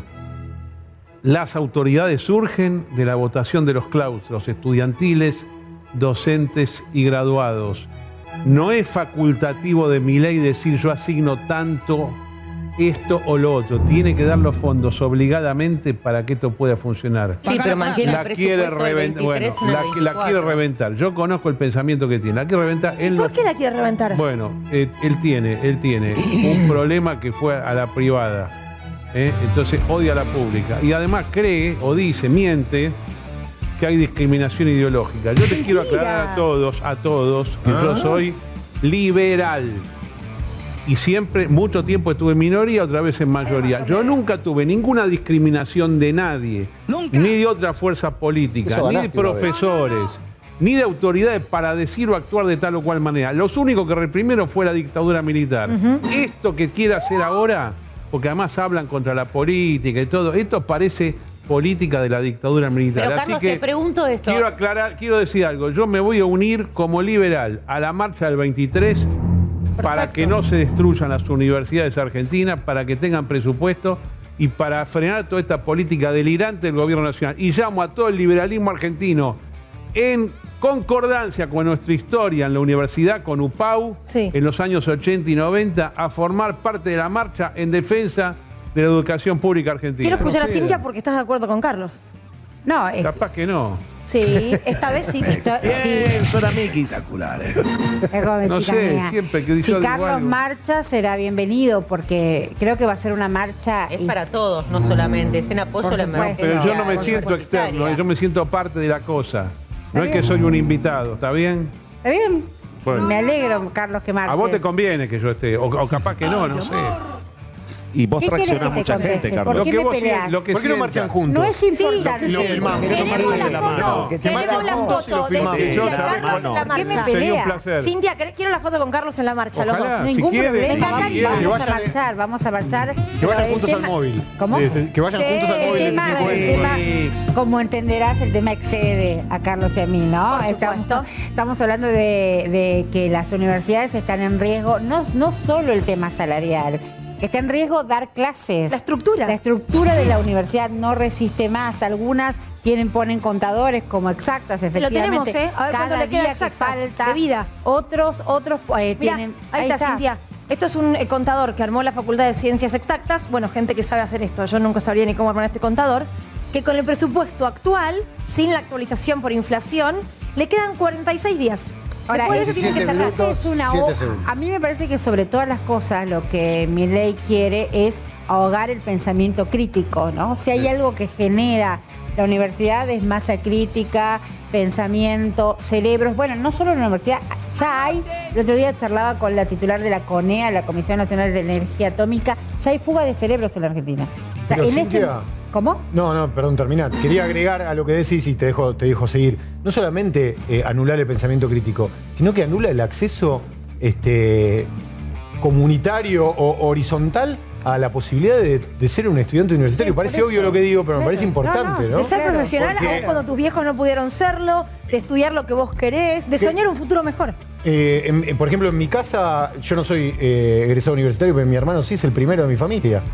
Las autoridades surgen de la votación de los claustros estudiantiles, docentes y graduados. No es facultativo de Milei decir yo asigno tanto esto o lo otro. Tiene que dar los fondos obligadamente para que esto pueda funcionar. Sí, pero mantiene el presupuesto del 23 en el 24. La quiere reventar. Yo conozco el pensamiento que tiene. La quiere reventar. ¿Por qué la quiere reventar? Bueno, él tiene un problema que fue a la privada. Entonces odia a la pública. Y además cree, o dice, miente, que hay discriminación ideológica. Yo les quiero aclarar a todos, que yo soy liberal. Y siempre, mucho tiempo estuve en minoría, otra vez en mayoría. Yo nunca tuve ninguna discriminación de nadie, ni de otra fuerza política, ni de profesores, ni de autoridades para decir o actuar de tal o cual manera. Los únicos que reprimieron fue la dictadura militar. Esto que quiere hacer ahora, porque además hablan contra la política y todo, esto parece política de la dictadura militar. Pero Carlos, así que te pregunto esto. quiero aclarar, quiero decir algo. Yo me voy a unir como liberal a la marcha del 23 para que no se destruyan las universidades argentinas, para que tengan presupuesto y para frenar toda esta política delirante del gobierno nacional. Y llamo a todo el liberalismo argentino, en concordancia con nuestra historia en la universidad, con UPAU, en los años 80 y 90, a formar parte de la marcha en defensa de la educación pública argentina. Quiero escuchar a Cintia porque estás de acuerdo con Carlos. No, capaz que no. Sí, esta vez sí. Bien, son amiguis. Es No chica sé, mía. siempre que Si yo digo Carlos algo. marcha, será bienvenido, porque creo que va a ser una marcha... Es para todos, no solamente, es en apoyo a la emergencia. Pero yo no me siento externo, yo me siento parte de la cosa. No es que soy un invitado, ¿está bien? ¿Está bien? Bueno. Me alegro, Carlos, que marche. A vos te conviene que yo esté, o capaz que no, no sé. Y vos ¿Qué traccionás querés que mucha te gente, conteste? Carlos. ¿Por qué me peleás? ¿Por qué no marchan juntos? No es importante. Lo filmamos, que no marchen de la mano. Que marchen juntos y lo filmamos. Cintia y Carlos en la ¿Qué me marcha. Sería un pelea? placer. Cintia, quiero la foto con Carlos en la marcha, los Ojalá, dos. si Ningún quiere, problema. si encantaría. quiere. Vamos a marchar. Que vayan Pero juntos el al tema- móvil. ¿Cómo? Que vayan juntos al móvil. El tema, como entenderás, el tema excede a Carlos y a mí, ¿no? Por supuesto. Estamos hablando de que las universidades están en riesgo, no solo el tema salarial, está en riesgo dar clases. La estructura. La estructura de la universidad no resiste más. Algunas ponen contadores como exactas, efectivamente. Lo tenemos, A ver cuánto le queda exactas falta. de vida. Otros Mirá, tienen... ahí está, Cintia. Esto es un contador que armó la Facultad de Ciencias Exactas. Bueno, gente que sabe hacer esto. Yo nunca sabría ni cómo armar este contador. que con el presupuesto actual, sin la actualización por inflación, le quedan 46 días. Ahora, Después de eso tiene que cerrar. minutos, 7 segundos. A mí me parece que sobre todas las cosas lo que Milei quiere es ahogar el pensamiento crítico, ¿no? Si hay algo que genera la universidad es masa crítica, pensamiento, cerebros. Bueno, no solo en la universidad, ya hay, el otro día charlaba con la titular de la CONEA, la Comisión Nacional de Energía Atómica, ya hay fuga de cerebros en la Argentina. Pero, en Cintia, ¿Cómo? No, perdón, terminad. Quería agregar a lo que decís y te dejo seguir. No solamente anular el pensamiento crítico, sino que anula el acceso comunitario o horizontal a la posibilidad de ser un estudiante universitario. Parece obvio lo que digo, pero me parece importante, ¿no? De ser profesional, aún cuando tus viejos no pudieron serlo, de estudiar lo que vos querés, de soñar un futuro mejor. Por ejemplo, en mi casa, yo no soy egresado universitario, pero mi hermano sí es el primero de mi familia.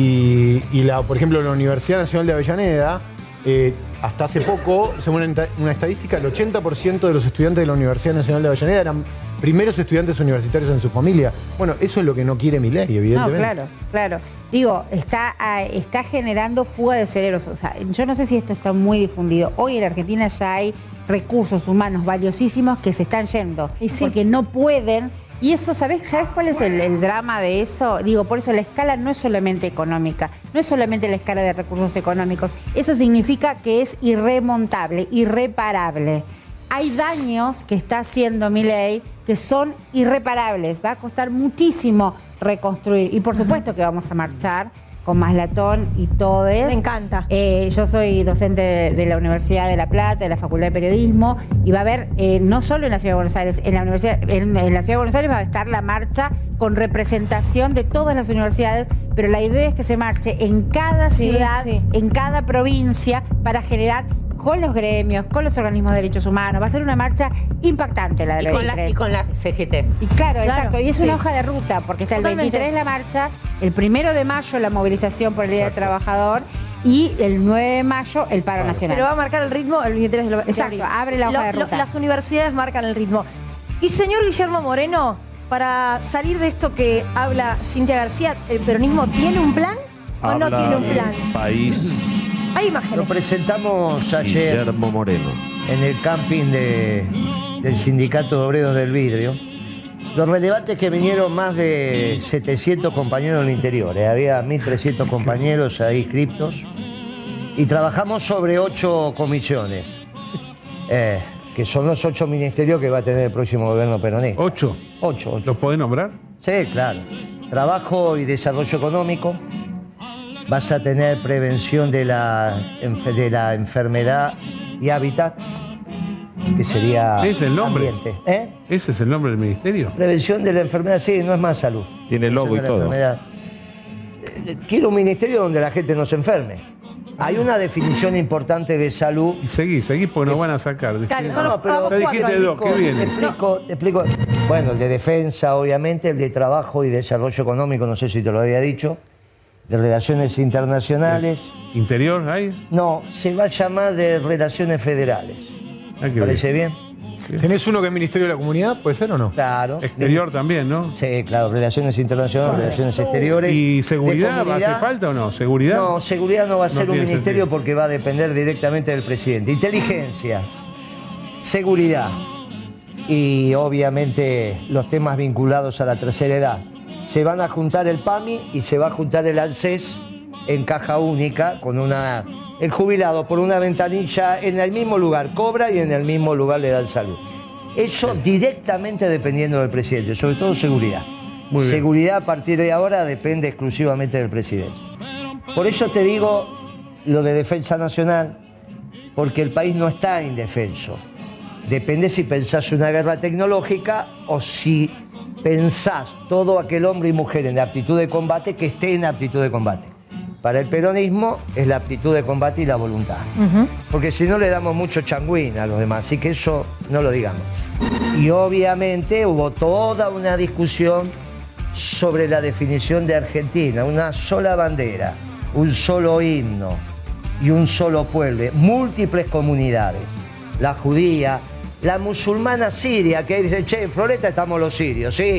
Y por ejemplo, la Universidad Nacional de Avellaneda, hasta hace poco, según una estadística, el 80% de los estudiantes de la Universidad Nacional de Avellaneda eran primeros estudiantes universitarios en su familia. Bueno, eso es lo que no quiere Milei, evidentemente. No, claro. Digo, está generando fuga de cerebros. O sea, yo no sé si esto está muy difundido. Hoy en Argentina ya hay recursos humanos valiosísimos que se están yendo. Y sí, porque no pueden. Y eso, ¿sabés cuál es el drama de eso? Digo, por eso la escala no es solamente económica, no es solamente la escala de recursos económicos. Eso significa que es irremontable, irreparable. Hay daños que está haciendo Milei que son irreparables. Va a costar muchísimo reconstruir. Y por supuesto que vamos a marchar con Maslatón y todes. Me encanta. Yo soy docente de la Universidad de La Plata, de la Facultad de Periodismo, y va a haber, no solo en la Ciudad de Buenos Aires, en la Ciudad de Buenos Aires va a estar la marcha con representación de todas las universidades, pero la idea es que se marche en cada ciudad, en cada provincia, para generar con los gremios, con los organismos de derechos humanos. Va a ser una marcha impactante la de la 23. Y con la CGT. Y claro, exacto. Y es una hoja de ruta, porque está el 23 la marcha, el 1 de mayo la movilización por el Día del Trabajador y el 9 de mayo el paro nacional. Pero va a marcar el ritmo el 23 de abril. Exacto, abre la hoja de ruta. Las universidades marcan el ritmo. Y señor Guillermo Moreno, para salir de esto que habla Cintia García, ¿el peronismo tiene un plan o no tiene un plan? País. Hay imágenes. Lo presentamos ayer Guillermo Moreno en el camping del Sindicato de Obreros del Vidrio. Lo relevante es que vinieron más de 700 compañeros en el interior. Había 1.300 compañeros ahí inscriptos. Y trabajamos sobre 8 comisiones, que son los 8 ministerios que va a tener el próximo gobierno peronista. ¿8? 8. ¿Los podés nombrar? Sí, claro. Trabajo y desarrollo económico. Vas a tener prevención de la enfermedad y hábitat, que sería ¿Es el nombre? ambiente. ¿Ese es el nombre del ministerio? Prevención de la enfermedad, sí, no es más salud. Tiene logo y todo. Quiero un ministerio donde la gente no se enferme. Hay una definición importante de salud. Seguí, porque nos van a sacar. Claro, pero ya dijiste 2, ¿qué viene? Te explico. Bueno, el de defensa, obviamente, el de trabajo y desarrollo económico, no sé si te lo había dicho. De relaciones internacionales. ¿Interior hay? No, se va a llamar de relaciones federales. ¿Parece bien? ¿Tenés uno que es Ministerio de la Comunidad? ¿Puede ser o no? Claro. Exterior también, ¿no? Sí, claro, relaciones internacionales, relaciones exteriores. ¿Y seguridad hace falta o no? ¿Seguridad? No, seguridad no va a ser un ministerio sentido. porque va a depender directamente del presidente. Inteligencia, seguridad y obviamente los temas vinculados a la tercera edad. Se van a juntar el PAMI y se va a juntar el ANSES en caja única con el jubilado por una ventanilla en el mismo lugar cobra y en el mismo lugar le dan salud. Eso directamente dependiendo del presidente, sobre todo seguridad. Seguridad a partir de ahora depende exclusivamente del presidente. Por eso te digo lo de defensa nacional, porque el país no está indefenso. Depende si pensás una guerra tecnológica o si pensás todo aquel hombre y mujer en aptitud de combate que esté en aptitud de combate. Para el peronismo es la aptitud de combate y la voluntad. Porque si no le damos mucho changüín a los demás, así que eso no lo digamos. Y obviamente hubo toda una discusión sobre la definición de Argentina, una sola bandera, un solo himno y un solo pueblo, múltiples comunidades, la judía, la musulmana siria, que dice, che, en Floresta estamos los sirios, sí,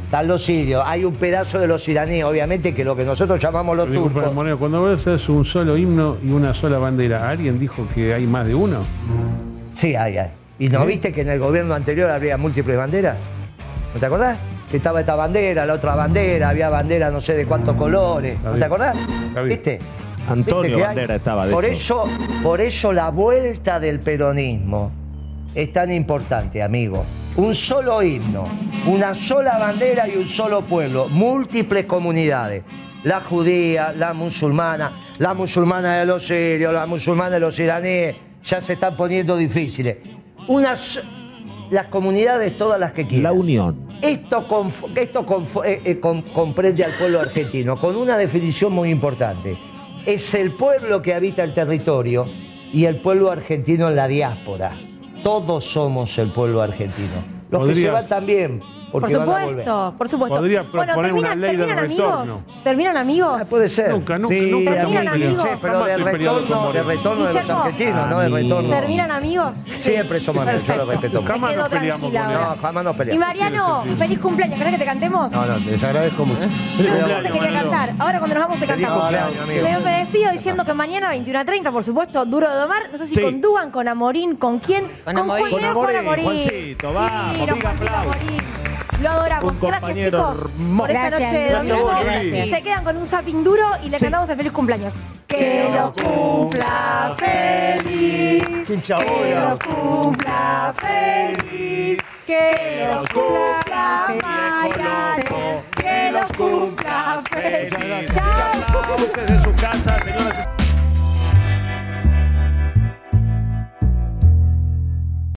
Están los sirios, hay un pedazo de los iraníes, obviamente, que lo que nosotros llamamos los turcos. Moreno, cuando vos haces un solo himno y una sola bandera, ¿alguien dijo que hay más de uno? Sí, hay. ¿Y no viste que en el gobierno anterior había múltiples banderas? ¿No te acordás? Que estaba esta bandera, la otra bandera, había bandera no sé de cuántos colores. ¿No te acordás? ¿Viste? Antonio Bandera estaba, de hecho. Por eso la vuelta del peronismo es tan importante, amigo. Un solo himno, una sola bandera y un solo pueblo, múltiples comunidades. La judía, la musulmana de los sirios, la musulmana de los iraníes, ya se están poniendo difíciles. Las comunidades, todas las que quieran. La unión. Esto comprende al pueblo argentino con una definición muy importante. Es el pueblo que habita el territorio y el pueblo argentino en la diáspora. Todos somos el pueblo argentino. Los que se van también, porque van a volver. Por supuesto. Podría proponer una ley del retorno. ¿Terminan amigos? Puede ser. Nunca. ¿Terminan amigos? Pero de retorno de los argentinos, no de retorno. ¿Terminan amigos? Siempre somos amigos, yo lo respeto. Jamás nos peleamos con él. No, jamás nos Y peleamos. Mariano, feliz cumpleaños. ¿Querés que te cantemos? No, les agradezco mucho. Yo te quería cantar. Ahora cuando nos vamos te cantamos. cumpleaños, amigo. Pero me despido diciendo que mañana 21:30, por supuesto, Duro de Domar. No sé si con Dugan, con Amorín, ¿con quién? Con Juan Amorín. Juancito, vamos, Divino, big Juancito aplausos. Amorín. Lo adoramos. Un Gracias, compañero chicos, hermoso. por esta noche de Gracias, domingo. gracias. Y se quedan con un zapping duro y le cantamos el feliz cumpleaños. Que lo cumpla feliz. Que lo cumpla feliz. Que lo cumpla Mariano. Que lo cumpla feliz. Chao. Ustedes de su casa, señoras y